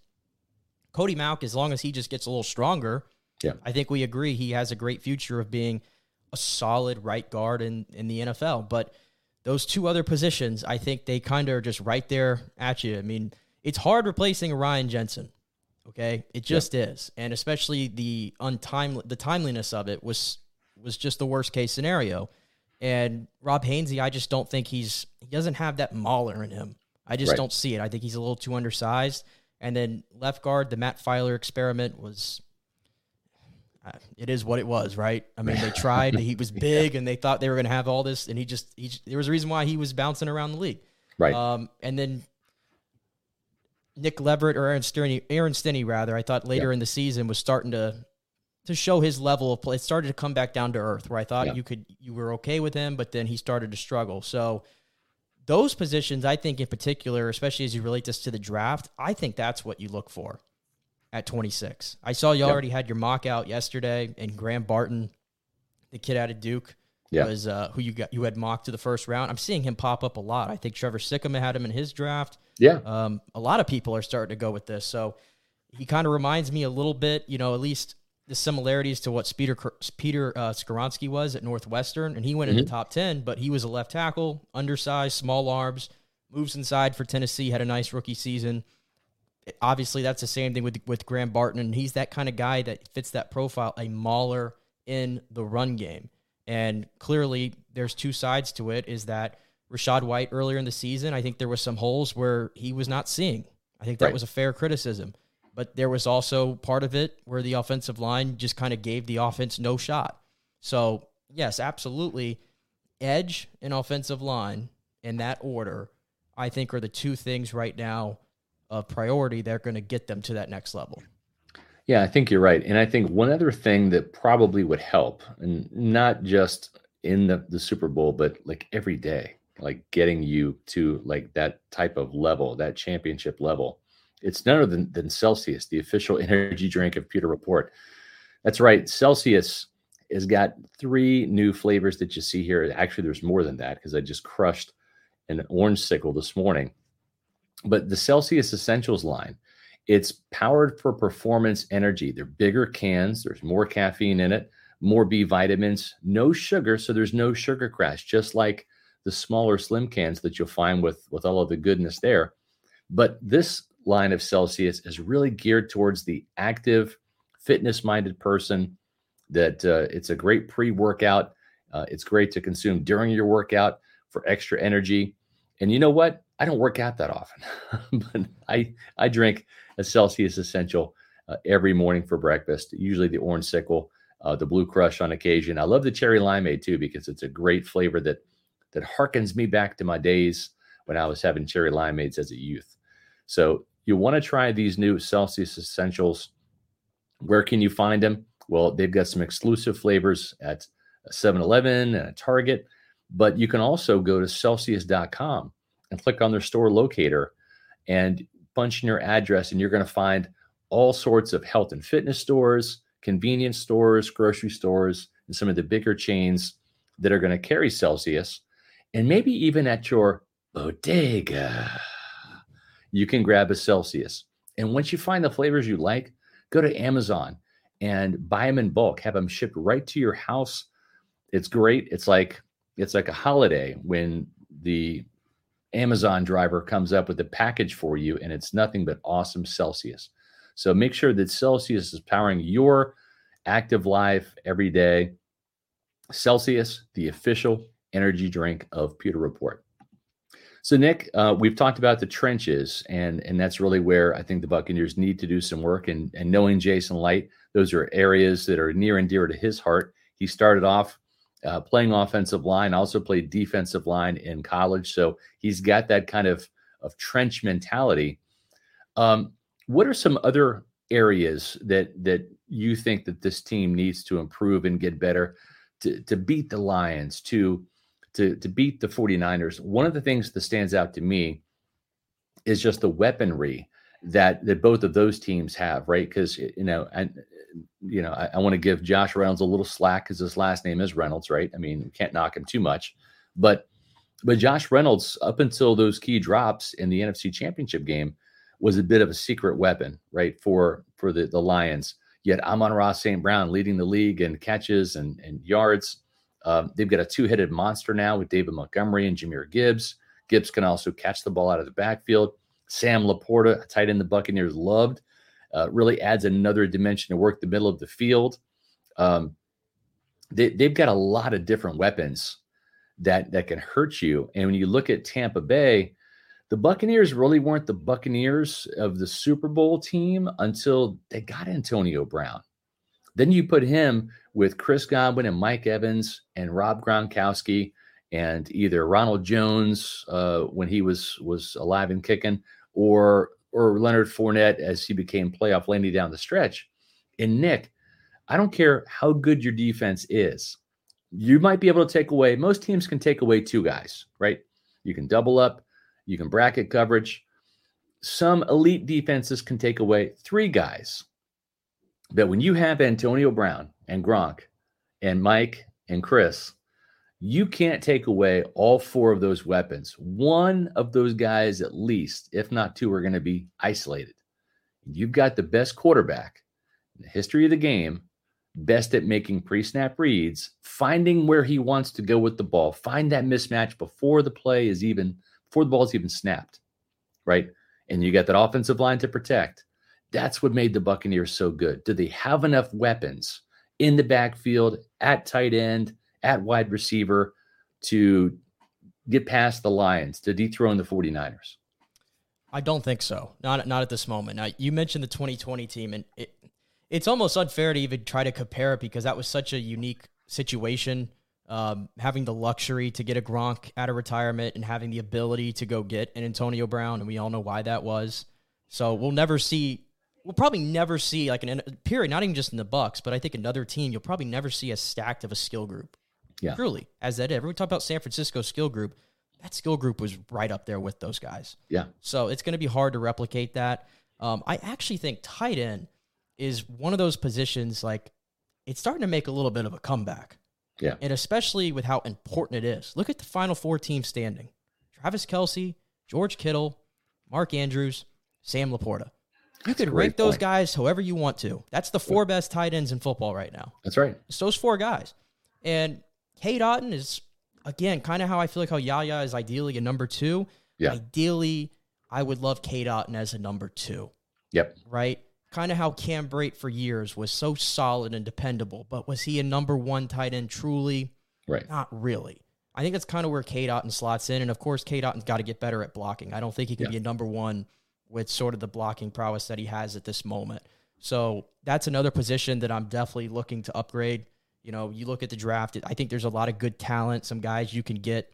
Cody Mauch, as long as he just gets a little stronger, I think we agree he has a great future of being a solid right guard in the NFL. But those 2 other positions, I think they kind of are just right there at you. I mean, it's hard replacing Ryan Jensen, okay? It just is. And especially the timeliness of it was just the worst case scenario. And Rob Hainsey, I just don't think he doesn't have that mauler in him. I just don't see it. I think he's a little too undersized. And then left guard, the Matt Filer experiment was, it is what it was, right? I mean, they tried, he was big and they thought they were going to have all this. And he there was a reason why he was bouncing around the league. Right. And then Nick Leverett or Aaron Stinney, rather, I thought later in the season was starting to show his level of play. It started to come back down to earth where I thought you were okay with him, but then he started to struggle. So those positions, I think in particular, especially as you relate this to the draft, I think that's what you look for at 26. I saw you already had your mock out yesterday, and Graham Barton, the kid out of Duke, was who you had mocked to the first round. I'm seeing him pop up a lot. I think Trevor Sikkema had him in his draft. A lot of people are starting to go with this. So he kind of reminds me a little bit, at least the similarities to what Peter Skoronski was at Northwestern, and he went in the top 10, but he was a left tackle, undersized, small arms, moves inside for Tennessee, had a nice rookie season. Obviously, that's the same thing with Graham Barton, and he's that kind of guy that fits that profile, a mauler in the run game. And clearly, there's 2 sides to it, is that Rachaad White earlier in the season, I think there was some holes where he was not seeing. I think that was a fair criticism. But there was also part of it where the offensive line just kind of gave the offense no shot. So, yes, absolutely. Edge and offensive line in that order, I think, are the two things right now of priority that are going to get them to that next level. Yeah, I think you're right. And I think one other thing that probably would help, and not just in the Super Bowl, but like every day, like getting you to like that type of level, that championship level, it's none other than Celsius, the official energy drink of Pewter Report. That's right. Celsius has got 3 new flavors that you see here. Actually, there's more than that because I just crushed an orange sickle this morning. But the Celsius Essentials line, it's powered for performance energy. They're bigger cans. There's more caffeine in it, more B vitamins, no sugar. So there's no sugar crash, just like the smaller slim cans that you'll find with all of the goodness there. But this line of Celsius is really geared towards the active, fitness-minded person. That it's a great pre-workout. It's great to consume during your workout for extra energy. And you know what? I don't work out that often, but I drink a Celsius Essential every morning for breakfast, usually the orange sickle, the blue crush on occasion. I love the cherry limeade too, because it's a great flavor that harkens me back to my days when I was having cherry limeades as a youth. So you want to try these new Celsius Essentials. Where can you find them? Well, they've got some exclusive flavors at 7-Eleven and a Target, but you can also go to Celsius.com and click on their store locator and punch in your address, and you're going to find all sorts of health and fitness stores, convenience stores, grocery stores, and some of the bigger chains that are going to carry Celsius. And maybe even at your bodega, you can grab a Celsius. And once you find the flavors you like, go to Amazon and buy them in bulk, have them shipped right to your house. It's great. It's like a holiday when the Amazon driver comes up with a package for you, and it's nothing but awesome Celsius. So make sure that Celsius is powering your active life every day. Celsius, the official energy drink of Pewter Report. So, Nick, we've talked about the trenches, and that's really where I think the Buccaneers need to do some work. And knowing Jason Licht, those are areas that are near and dear to his heart. He started off playing offensive line, also played defensive line in college. So he's got that kind of trench mentality. What are some other areas that you think that this team needs to improve and get better to beat the Lions, to beat the 49ers? One of the things that stands out to me is just the weaponry that both of those teams have, right? Because, I want to give Josh Reynolds a little slack because his last name is Reynolds, right? I mean, we can't knock him too much. But Josh Reynolds, up until those key drops in the NFC Championship game, was a bit of a secret weapon, right, for the Lions. Yet Amon-Ra St. Brown leading the league in catches and yards. They've got a two-headed monster now with David Montgomery and Jahmyr Gibbs. Gibbs can also catch the ball out of the backfield. Sam Laporta, a tight end the Buccaneers loved, really adds another dimension to work the middle of the field. They've got a lot of different weapons that can hurt you. And when you look at Tampa Bay, the Buccaneers really weren't the Buccaneers of the Super Bowl team until they got Antonio Brown. Then you put him with Chris Godwin and Mike Evans and Rob Gronkowski and either Ronald Jones when he was alive and kicking, or Leonard Fournette as he became playoff Laney down the stretch. And Nick, I don't care how good your defense is. You might be able to take away, most teams can take away 2 guys, right? You can double up, you can bracket coverage. Some elite defenses can take away 3 guys. But when you have Antonio Brown and Gronk and Mike and Chris, you can't take away all 4 of those weapons. One of those guys, at least, if not 2, are going to be isolated. You've got the best quarterback in the history of the game, best at making pre-snap reads, finding where he wants to go with the ball, find that mismatch before the ball is even snapped, right? And you got that offensive line to protect. That's what made the Buccaneers so good. Do they have enough weapons in the backfield, at tight end, at wide receiver to get past the Lions, to dethrone the 49ers? I don't think so. Not at this moment. Now, you mentioned the 2020 team, and it's almost unfair to even try to compare it because that was such a unique situation. Having the luxury to get a Gronk out of retirement and having the ability to go get an Antonio Brown, and we all know why that was. So we'll probably never see like an period, not even just in the Bucks, but I think another team, you'll probably never see as stacked of a skill group. Yeah. Truly, as that is. Everyone talk about San Francisco skill group. That skill group was right up there with those guys. Yeah. So it's going to be hard to replicate that. I actually think tight end is one of those positions, like, it's starting to make a little bit of a comeback. Yeah. And especially with how important it is. Look at the final four teams standing. Travis Kelce, George Kittle, Mark Andrews, Sam Laporta. You could rank those guys however you want to. That's the four best tight ends in football right now. That's right. It's those four guys. And Cade Otton is, again, kind of how I feel like how Yaya is ideally a number two. Yeah. Ideally, I would love Cade Otton as a number two. Yep. Right? Kind of how Cam Brate for years was so solid and dependable. But was he a number one tight end truly? Right. Not really. I think that's kind of where Cade Otton slots in. And, of course, Cade Otton's got to get better at blocking. I don't think he can be a number one with sort of the blocking prowess that he has at this moment. So that's another position that I'm definitely looking to upgrade. You know, you look at the draft, I think there's a lot of good talent, some guys you can get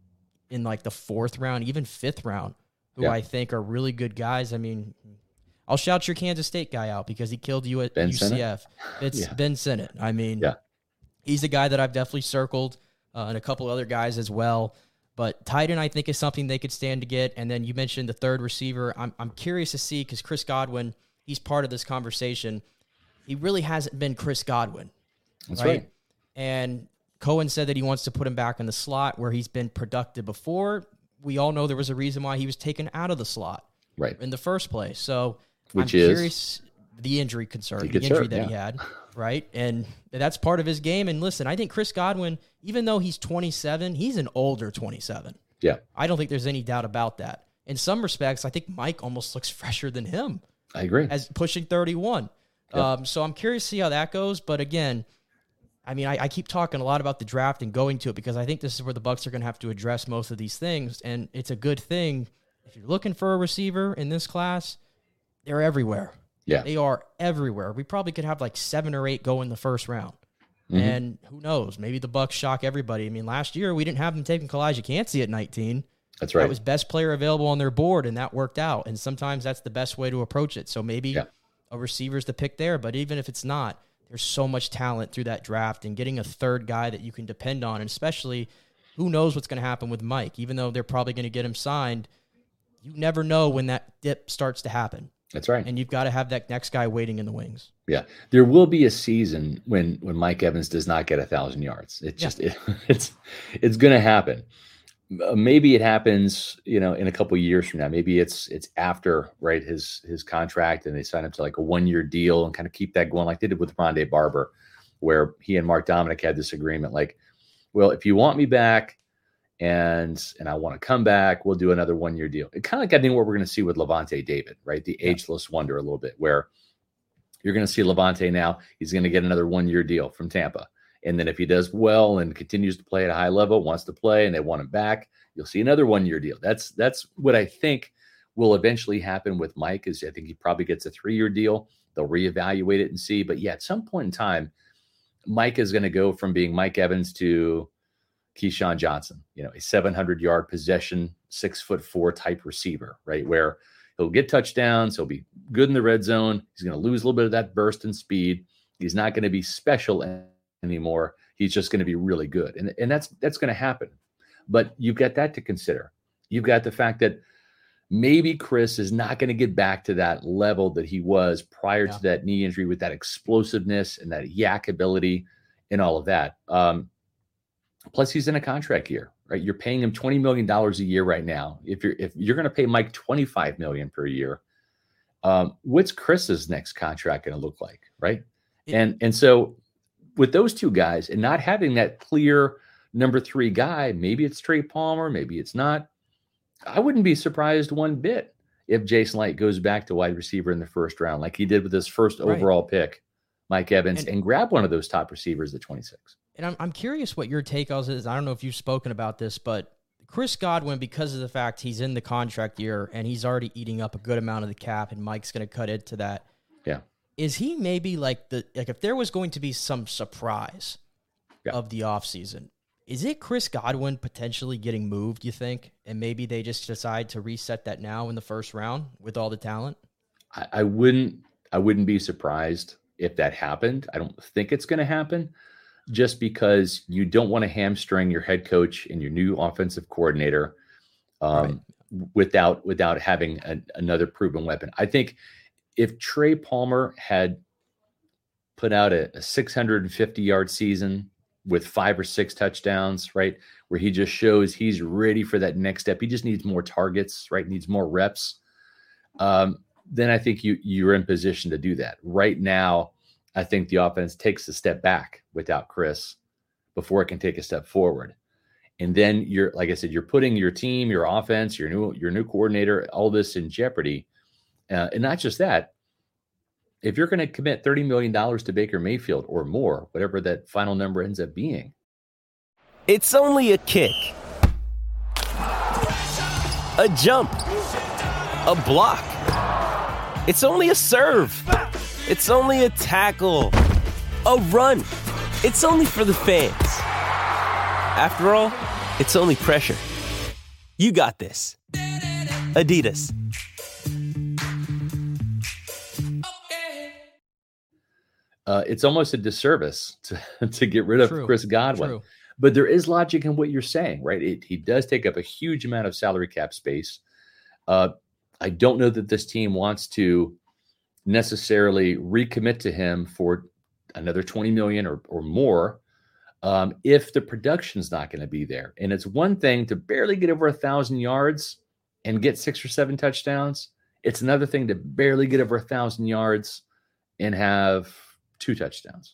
in like the 4th round, even 5th round, who I think are really good guys. I mean, I'll shout your Kansas State guy out because he killed you at Ben UCF. Sinnott? It's Ben Sinnott. I mean, he's a guy that I've definitely circled, and a couple other guys as well. But tight end, I think, is something they could stand to get. And then you mentioned the third receiver. I'm curious to see, because Chris Godwin, he's part of this conversation. He really hasn't been Chris Godwin. That's right. And Cohen said that he wants to put him back in the slot where he's been productive before. We all know there was a reason why he was taken out of the slot in the first place. So I'm curious, the injury concern, the injury that he had, right? And that's part of his game. And listen, I think Chris Godwin, even though he's 27, he's an older 27. Yeah. I don't think there's any doubt about that. In some respects, I think Mike almost looks fresher than him. I agree. As pushing 31. Yep. So I'm curious to see how that goes. But again, I mean, I keep talking a lot about the draft and going to it because I think this is where the Bucs are going to have to address most of these things. And it's a good thing. If you're looking for a receiver in this class, they're everywhere. Yeah. They are everywhere. We probably could have like 7 or 8 go in the first round. Mm-hmm. And who knows? Maybe the Bucs shock everybody. I mean, last year we didn't have them taking Kalijah Kancey at 19. That's right. That was best player available on their board, and that worked out. And sometimes that's the best way to approach it. So maybe a receiver's the pick there. But even if it's not, there's so much talent through that draft, and getting a third guy that you can depend on, and especially who knows what's going to happen with Mike. Even though they're probably going to get him signed, you never know when that dip starts to happen. That's right. And you've got to have that next guy waiting in the wings. Yeah. There will be a season when Mike Evans does not get 1,000 yards. It's just, it's going to happen. Maybe it happens, in a couple of years from now. Maybe it's after, right, his contract, and they sign him to like a 1-year deal and kind of keep that going like they did with Rondé Barber, where he and Mark Dominic had this agreement. Like, well, if you want me back, and I want to come back, we'll do another 1-year deal. It kind of like I think what we're going to see with Levante David, right? The ageless wonder a little bit, where you're going to see Levante now. He's going to get another 1-year deal from Tampa. And then if he does well and continues to play at a high level, wants to play, and they want him back, you'll see another 1-year deal. That's what I think will eventually happen with Mike. Is I think he probably gets a 3-year deal. They'll reevaluate it and see. But yeah, at some point in time, Mike is going to go from being Mike Evans to Keyshawn Johnson, a 700-yard possession, 6'4" type receiver, right? Where he'll get touchdowns, he'll be good in the red zone. He's going to lose a little bit of that burst and speed. He's not going to be special anymore. He's just going to be really good, and that's going to happen. But you've got that to consider. You've got the fact that maybe Chris is not going to get back to that level that he was prior to that knee injury, with that explosiveness and that yak ability and all of that. Plus, he's in a contract year, right? You're paying him $20 million a year right now. If you're going to pay Mike $25 million per year, what's Chris's next contract going to look like, right? And so with those two guys and not having that clear number 3 guy, maybe it's Trey Palmer, maybe it's not. I wouldn't be surprised one bit if Jason Light goes back to wide receiver in the first round, like he did with his first overall pick, Mike Evans, and grab one of those top receivers at 26. And I'm curious what your take on this is. I don't know if you've spoken about this, but Chris Godwin, because of the fact he's in the contract year and he's already eating up a good amount of the cap, and Mike's going to cut into that. Yeah. Is he maybe like if there was going to be some surprise of the offseason, is it Chris Godwin potentially getting moved, you think? And maybe they just decide to reset that now in the first round with all the talent? I wouldn't be surprised if that happened. I don't think it's going to happen, just because you don't want to hamstring your head coach and your new offensive coordinator without having another proven weapon. I think if Trey Palmer had put out a 650-yard season with 5 or 6 touchdowns, right, where he just shows he's ready for that next step, he just needs more targets, right, needs more reps, then I think you're in position to do that. Right now, I think the offense takes a step back without Chris before it can take a step forward. And then you're, like I said, you're putting your team, your offense, your new coordinator, all this in jeopardy. And not just that, if you're going to commit $30 million to Baker Mayfield or more, whatever that final number ends up being. It's only a kick, a jump, a block. It's only a serve. It's only a tackle, a run. It's only for the fans. After all, it's only pressure. You got this. Adidas. It's almost a disservice to get rid of Chris Godwin. True. But there is logic in what you're saying, right? He does take up a huge amount of salary cap space. I don't know that this team wants to necessarily recommit to him for another $20 million or more if the production's not going to be there. And it's one thing to barely get over 1,000 yards and get 6 or 7 touchdowns. It's another thing to barely get over 1,000 yards and have 2 touchdowns.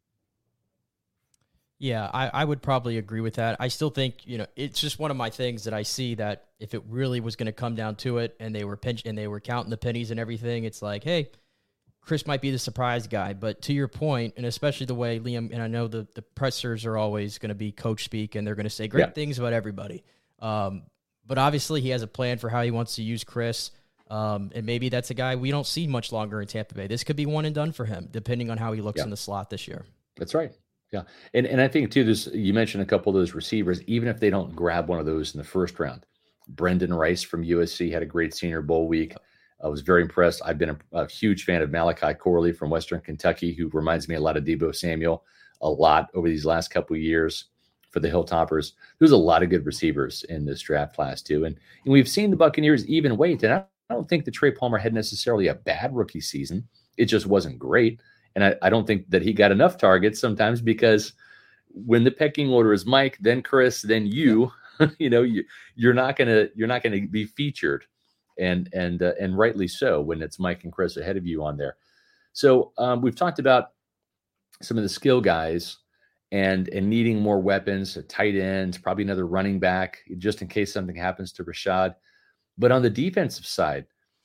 Yeah, I would probably agree with that. I still think, it's just one of my things that I see that if it really was going to come down to it and they were counting the pennies and everything, it's like, hey, Chris might be the surprise guy. But to your point, and especially the way Liam, and I know the pressers are always going to be coach speak and they're going to say great things about everybody. But obviously he has a plan for how he wants to use Chris. And maybe that's a guy we don't see much longer in Tampa Bay. This could be one and done for him, depending on how he looks in the slot this year. That's right. Yeah. And I think, too, you mentioned a couple of those receivers, even if they don't grab one of those in the first round. Brendan Rice from USC had a great Senior Bowl week. I was very impressed. I've been a huge fan of Malachi Corley from Western Kentucky, who reminds me a lot of Deebo Samuel a lot over these last couple of years for the Hilltoppers. There's a lot of good receivers in this draft class, too. And we've seen the Buccaneers even wait. And I don't think that Trey Palmer had necessarily a bad rookie season. It just wasn't great. And I don't think that he got enough targets sometimes, because when the pecking order is Mike, then Chris, then you, you're not gonna be featured, and rightly so when it's Mike and Chris ahead of you on there. So we've talked about some of the skill guys and needing more weapons, a tight end, probably another running back, just in case something happens to Rashad. But on the defensive side,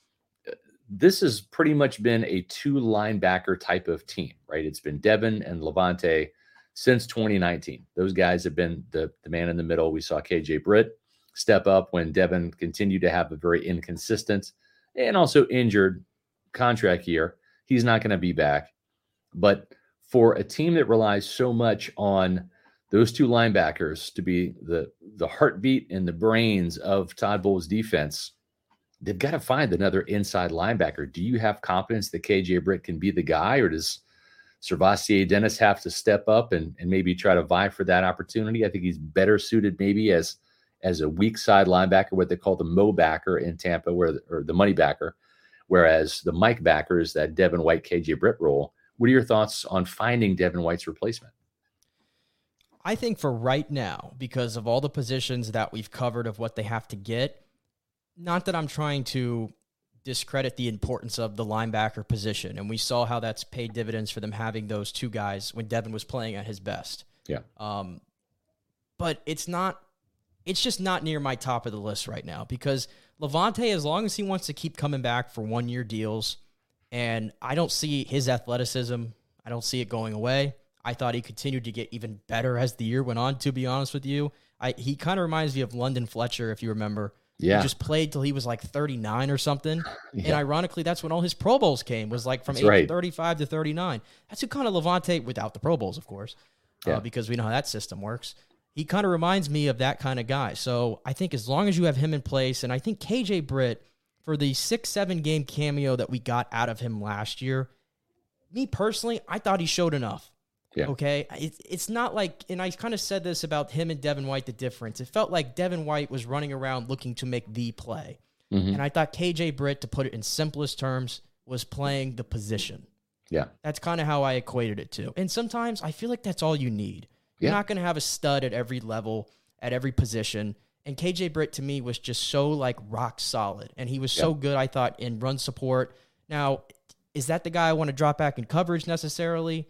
this has pretty much been a 2 linebacker type of team, right? It's been Devin and Levante since 2019. Those guys have been the man in the middle. We saw KJ Britt step up when Devin continued to have a very inconsistent and also injured contract year. He's not going to be back. But for a team that relies so much on those 2 linebackers to be the heartbeat and the brains of Todd Bowles' defense, they've got to find another inside linebacker. Do you have confidence that KJ Britt can be the guy, or does Servassier Dennis have to step up and maybe try to vie for that opportunity? I think he's better suited maybe as a weak side linebacker, what they call the Mo backer in Tampa, or the money backer, whereas the Mike backer is that Devin White, KJ Britt role. What are your thoughts on finding Devin White's replacement? I think for right now, because of all the positions that we've covered of what they have to get, not that I'm trying to discredit the importance of the linebacker position, and we saw how that's paid dividends for them having those 2 guys when Devin was playing at his best. Yeah. But it's just not near my top of the list right now, because Levante, as long as he wants to keep coming back for 1-year deals, and I don't see his athleticism, I don't see it going away. I thought he continued to get even better as the year went on, to be honest with you. He kind of reminds me of London Fletcher, if you remember. Yeah. He just played till he was like 39 or something. Yeah. And ironically, that's when all his Pro Bowls came, was like from age 35 to 39. That's who kind of Levante, without the Pro Bowls, of course, because we know how that system works. He kind of reminds me of that kind of guy. So I think as long as you have him in place, and I think KJ Britt, for the 6-7 game cameo that we got out of him last year, me personally, I thought he showed enough. Yeah. Okay. It's not like, and I kind of said this about him and Devin White, the difference. It felt like Devin White was running around looking to make the play. And I thought KJ Britt, to put it in simplest terms, was playing the position. Yeah. That's kind of how I equated it to. And sometimes I feel like that's all you need. You're not going to have a stud at every level, at every position. And KJ Britt, to me, was just so like rock solid. And he was so good, I thought, in run support. Now, is that the guy I want to drop back in coverage necessarily?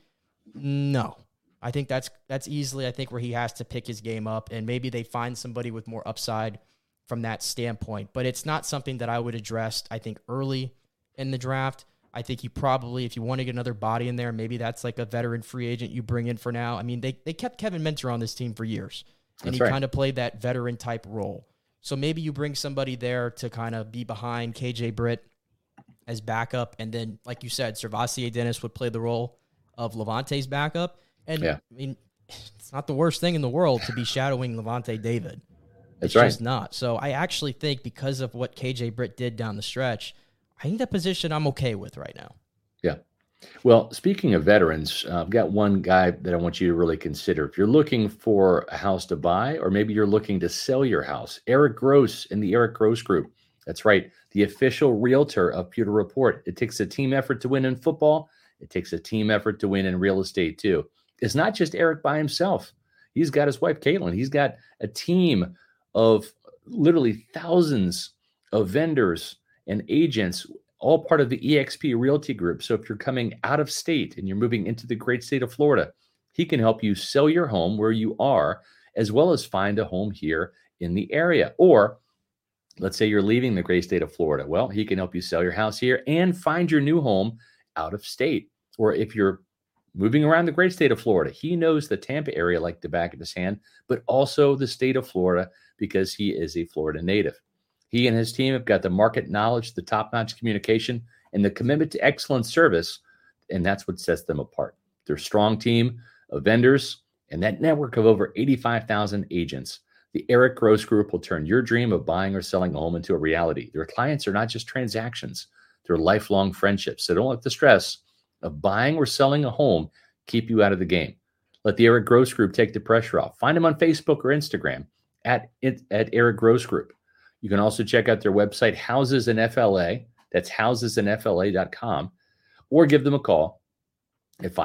No. I think that's easily, I think, where he has to pick his game up, and maybe they find somebody with more upside from that standpoint. But it's not something that I would address, I think, early in the draft. I think you probably, if you want to get another body in there, maybe that's like a veteran free agent you bring in for now. I mean, they kept Kevin Minter on this team for years, and he kind of played that veteran type role. So maybe you bring somebody there to kind of be behind KJ Britt as backup, and then, like you said, SirVocea Dennis would play the role of Levante's backup. And I mean, it's not the worst thing in the world to be shadowing Levante David. It's just not. So I actually think, because of what KJ Britt did down the stretch, I think that position I'm okay with right now. Yeah. Well, speaking of veterans, I've got one guy that I want you to really consider. If you're looking for a house to buy, or maybe you're looking to sell your house, Eric Gross in the Eric Gross Group. That's right. The official realtor of Pewter Report. It takes a team effort to win in football. It takes a team effort to win in real estate too. It's not just Eric by himself. He's got his wife, Caitlin. He's got a team of literally thousands of vendors and agents, all part of the eXp Realty Group. So if you're coming out of state and you're moving into the great state of Florida, he can help you sell your home where you are, as well as find a home here in the area. Or let's say you're leaving the great state of Florida. Well, he can help you sell your house here and find your new home out of state. Or if you're moving around the great state of Florida, he knows the Tampa area like the back of his hand, but also the state of Florida, because he is a Florida native. He and his team have got the market knowledge, the top-notch communication, and the commitment to excellent service, and that's what sets them apart. Their strong team of vendors and that network of over 85,000 agents. The Eric Gross Group will turn your dream of buying or selling a home into a reality. Their clients are not just transactions. They're lifelong friendships. So don't let the stress of buying or selling a home keep you out of the game. Let the Eric Gross Group take the pressure off. Find them on Facebook or Instagram at Eric Gross Group. You can also check out their website, Houses in FLA. That's housesinfla.com. Or give them a call at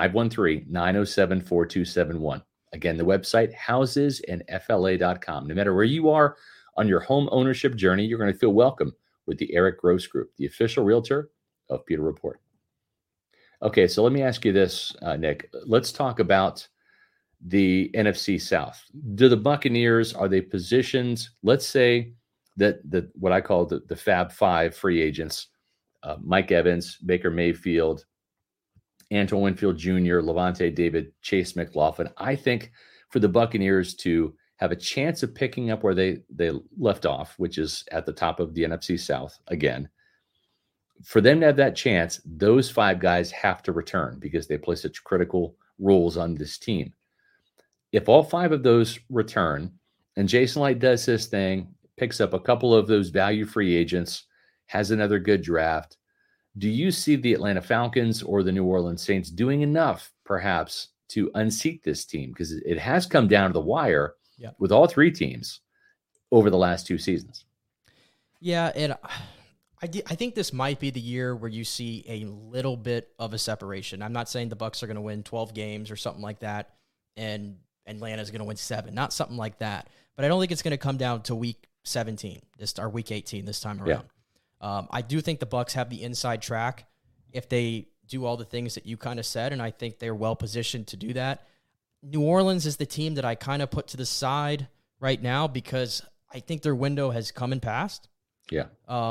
513-907-4271. Again, the website, housesinfla.com. No matter where you are on your home ownership journey, you're going to feel welcome with the Eric Gross Group, the official realtor of Pewter Report. Okay, so let me ask you this, Nick. Let's talk about the NFC South. Do the Buccaneers, are they positioned, let's say that what I call the Fab Five free agents, Mike Evans, Baker Mayfield, Antoine Winfield Jr., Levante David, Chase McLaughlin. I think for the Buccaneers to have a chance of picking up where they left off, which is at the top of the NFC South again, for them to have that chance, those five guys have to return because they play such critical roles on this team. If all five of those return and Jason Light does his thing, picks up a couple of those value free agents, has another good draft, do you see the Atlanta Falcons or the New Orleans Saints doing enough perhaps to unseat this team? Because it has come down to the wire with all three teams over the last two seasons. Yeah, and I think this might be the year where you see a little bit of a separation. I'm not saying the Bucs are going to win 12 games or something like that, and Atlanta's going to win 7. Not something like that. But I don't think it's going to come down to week 17, or week 18 this time around. Yeah. I do think the Bucs have the inside track if they do all the things that you kind of said, and I think they're well positioned to do that. New Orleans is the team that I kind of put to the side right now because I think their window has come and passed. Yeah.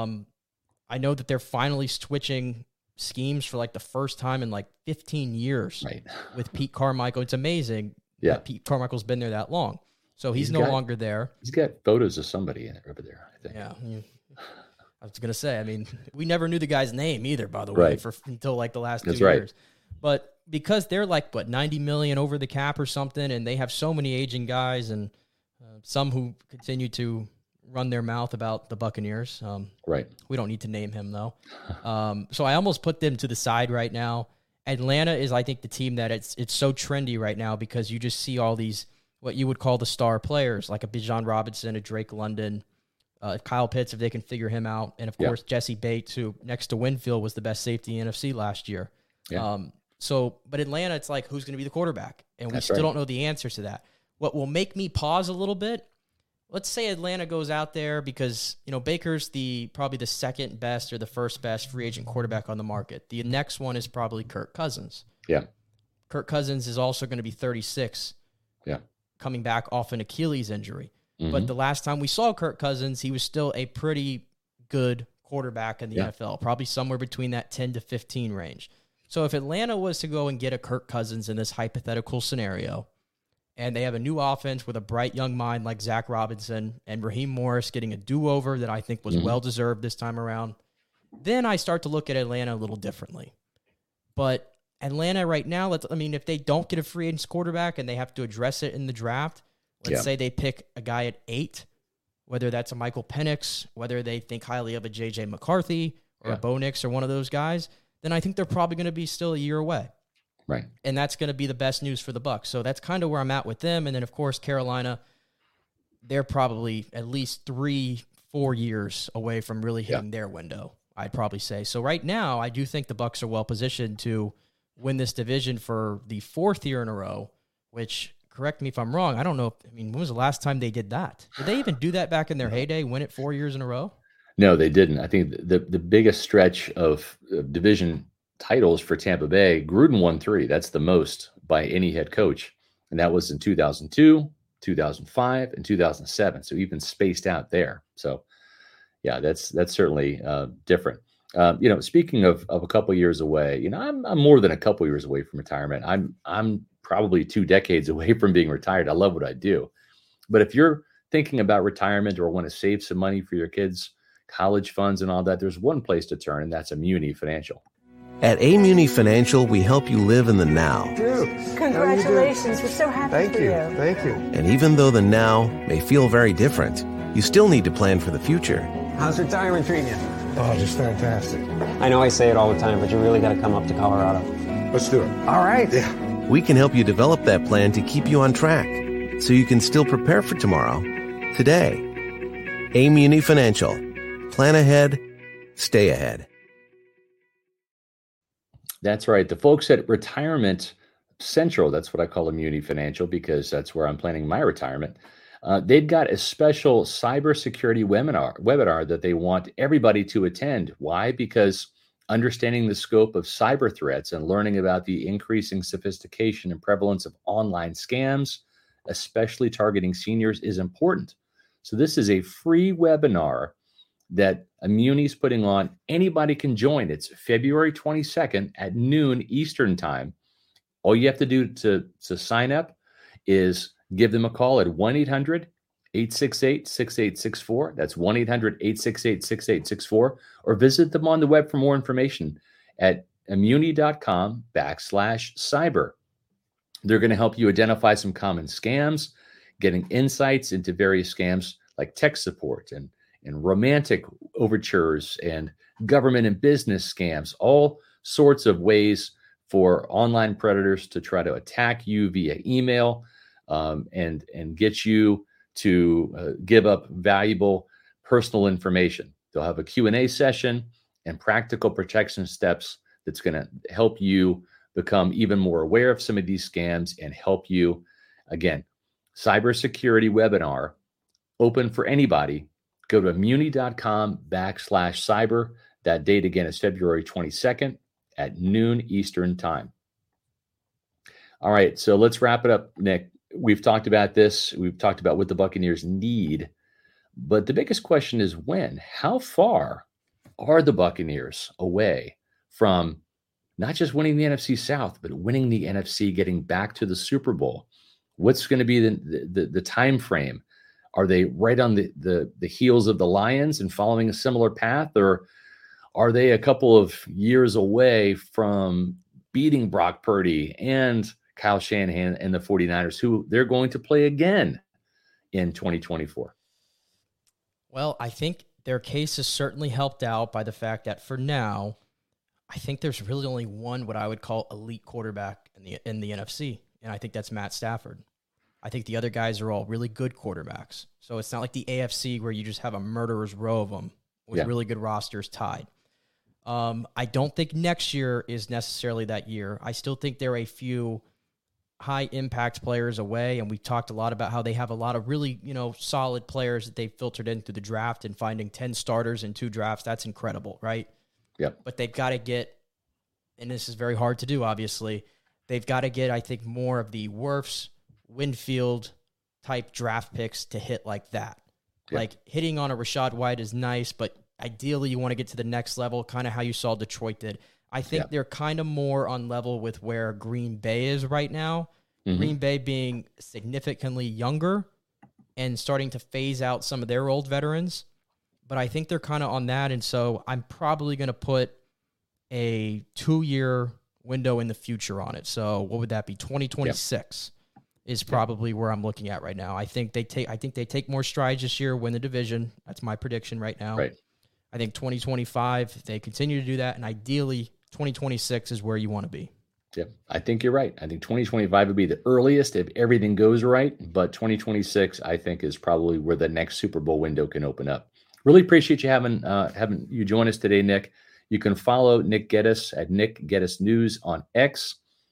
I know that they're finally switching schemes for like the first time in like 15 years with Pete Carmichael. It's amazing that Pete Carmichael's been there that long. So he's no longer there. He's got photos of somebody over there, I think. Yeah. I was going to say, I mean, we never knew the guy's name either, by the way, until like the last 2 years. But because they're like, 90 million over the cap or something, and they have so many aging guys and some who continue to run their mouth about the Buccaneers. We don't need to name him, though. So I almost put them to the side right now. Atlanta is, I think, the team that it's so trendy right now because you just see all these, what you would call the star players, like a Bijan Robinson, a Drake London, Kyle Pitts, if they can figure him out. And, of course, Jesse Bates, who next to Winfield was the best safety in NFC last year. Yeah. But Atlanta, it's like, who's going to be the quarterback? And we still don't know the answers to that. What will make me pause a little bit, let's say Atlanta goes out there because, Baker's probably the second best or the first best free agent quarterback on the market. The next one is probably Kirk Cousins. Yeah. Kirk Cousins is also going to be 36. Yeah. Coming back off an Achilles injury. Mm-hmm. But the last time we saw Kirk Cousins, he was still a pretty good quarterback in the NFL, probably somewhere between that 10 to 15 range. So if Atlanta was to go and get a Kirk Cousins in this hypothetical scenario, and they have a new offense with a bright young mind like Zach Robinson and Raheem Morris getting a do-over that I think was well-deserved this time around, then I start to look at Atlanta a little differently. But Atlanta right now, if they don't get a free agent quarterback and they have to address it in the draft, let's say they pick a guy at 8, whether that's a Michael Penix, whether they think highly of a J.J. McCarthy or a Bo Nix or one of those guys, then I think they're probably going to be still a year away. Right. And that's going to be the best news for the Bucs. So that's kind of where I'm at with them. And then, of course, Carolina, they're probably at least 3-4 years away from really hitting their window, I'd probably say. So right now, I do think the Bucs are well positioned to win this division for the 4th year in a row, which, correct me if I'm wrong, I don't know. When was the last time they did that? Did they even do that back in their heyday, win it 4 years in a row? No, they didn't. I think the biggest stretch of division titles for Tampa Bay, Gruden won 3. That's the most by any head coach. And that was in 2002, 2005, and 2007. So even spaced out there. So yeah, that's certainly different. Speaking of a couple of years away, I'm more than a couple of years away from retirement. I'm probably 2 decades away from being retired. I love what I do. But if you're thinking about retirement or want to save some money for your kids, college funds and all that, there's one place to turn, and that's Immuni Financial. At Immuni Financial, we help you live in the now. Congratulations. We're so happy for you. Thank you. And even though the now may feel very different, you still need to plan for the future. How's retirement treating you? Oh, just fantastic. I know I say it all the time, but you really got to come up to Colorado. Let's do it. All right. Yeah. We can help you develop that plan to keep you on track so you can still prepare for tomorrow, today. Immuni Financial. Plan ahead, stay ahead. That's right. The folks at Retirement Central, that's what I call Immuni Financial because that's where I'm planning my retirement. They've got a special cybersecurity webinar that they want everybody to attend. Why? Because understanding the scope of cyber threats and learning about the increasing sophistication and prevalence of online scams, especially targeting seniors, is important. So this is a free webinar that Immuni's putting on. Anybody can join. It's February 22nd at noon Eastern time. All you have to do to sign up is give them a call at 1-800-868-6864. That's 1-800-868-6864. Or visit them on the web for more information at immuni.com/cyber. They're going to help you identify some common scams, getting insights into various scams like tech support and romantic overtures and government and business scams, all sorts of ways for online predators to try to attack you via email and get you to give up valuable personal information. They'll have a Q&A session and practical protection steps that's going to help you become even more aware of some of these scams and help you. Again, cybersecurity webinar, open for anybody. Go to immuni.com/cyber. That date again is February 22nd at noon Eastern time. All right, so let's wrap it up, Nick. We've talked about this. We've talked about what the Buccaneers need. But the biggest question is when? How far are the Buccaneers away from not just winning the NFC South, but winning the NFC, getting back to the Super Bowl? What's going to be the time frame? Are they right on the heels of the Lions and following a similar path, or are they a couple of years away from beating Brock Purdy and Kyle Shanahan and the 49ers, who they're going to play again in 2024? Well, I think their case is certainly helped out by the fact that for now, I think there's really only one what I would call elite quarterback in the NFC, and I think that's Matt Stafford. I think the other guys are all really good quarterbacks. So it's not like the AFC where you just have a murderer's row of them with really good rosters tied. I don't think next year is necessarily that year. I still think there are a few high-impact players away, and we've talked a lot about how they have a lot of really, solid players that they've filtered in through the draft, and finding 10 starters in 2 drafts, that's incredible, right? Yep. But they've got to get, and this is very hard to do, obviously, they've got to get, I think, more of the Wirfs, Winfield type draft picks to hit like that. Yep. Like hitting on a Rachaad White is nice, but ideally you want to get to the next level, kind of how you saw Detroit did. I think they're kind of more on level with where Green Bay is right now. Mm-hmm. Green Bay being significantly younger and starting to phase out some of their old veterans. But I think they're kind of on that, and so I'm probably going to put a 2-year window in the future on it. So what would that be? 2026 is probably where I'm looking at right now. I think they take more strides this year, win the division. That's my prediction right now. Right. I think 2025, they continue to do that, and ideally 2026 is where you want to be. Yep, I think you're right. I think 2025 would be the earliest if everything goes right, but 2026 I think is probably where the next Super Bowl window can open up. Really appreciate you having you join us today, Nick. You can follow Nick Geddes at Nick Geddes News on X.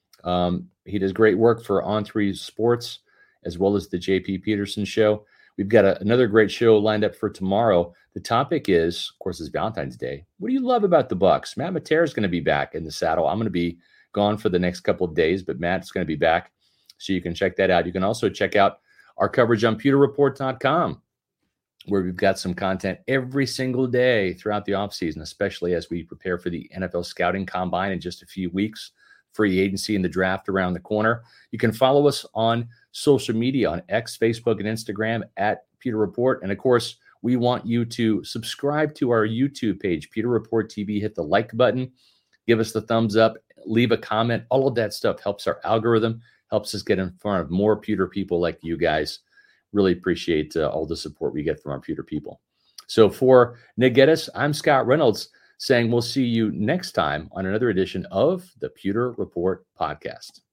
He does great work for On3 Sports as well as the JP Peterson Show. We've got another great show lined up for tomorrow. The topic is, of course, it's Valentine's Day. What do you love about the Bucs? Matt Matera is going to be back in the saddle. I'm going to be gone for the next couple of days, but Matt's going to be back, so you can check that out. You can also check out our coverage on PewterReport.com, where we've got some content every single day throughout the offseason, especially as we prepare for the NFL Scouting Combine in just a few weeks, free agency and the draft around the corner. You can follow us on social media on X, Facebook, and Instagram at Pewter Report. And of course, we want you to subscribe to our YouTube page, Pewter Report TV. Hit the like button, give us the thumbs up, leave a comment. All of that stuff helps our algorithm, helps us get in front of more Pewter people like you guys. Really appreciate all the support we get from our Pewter people. So for Nick Geddes, I'm Scott Reynolds saying we'll see you next time on another edition of the Pewter Report podcast.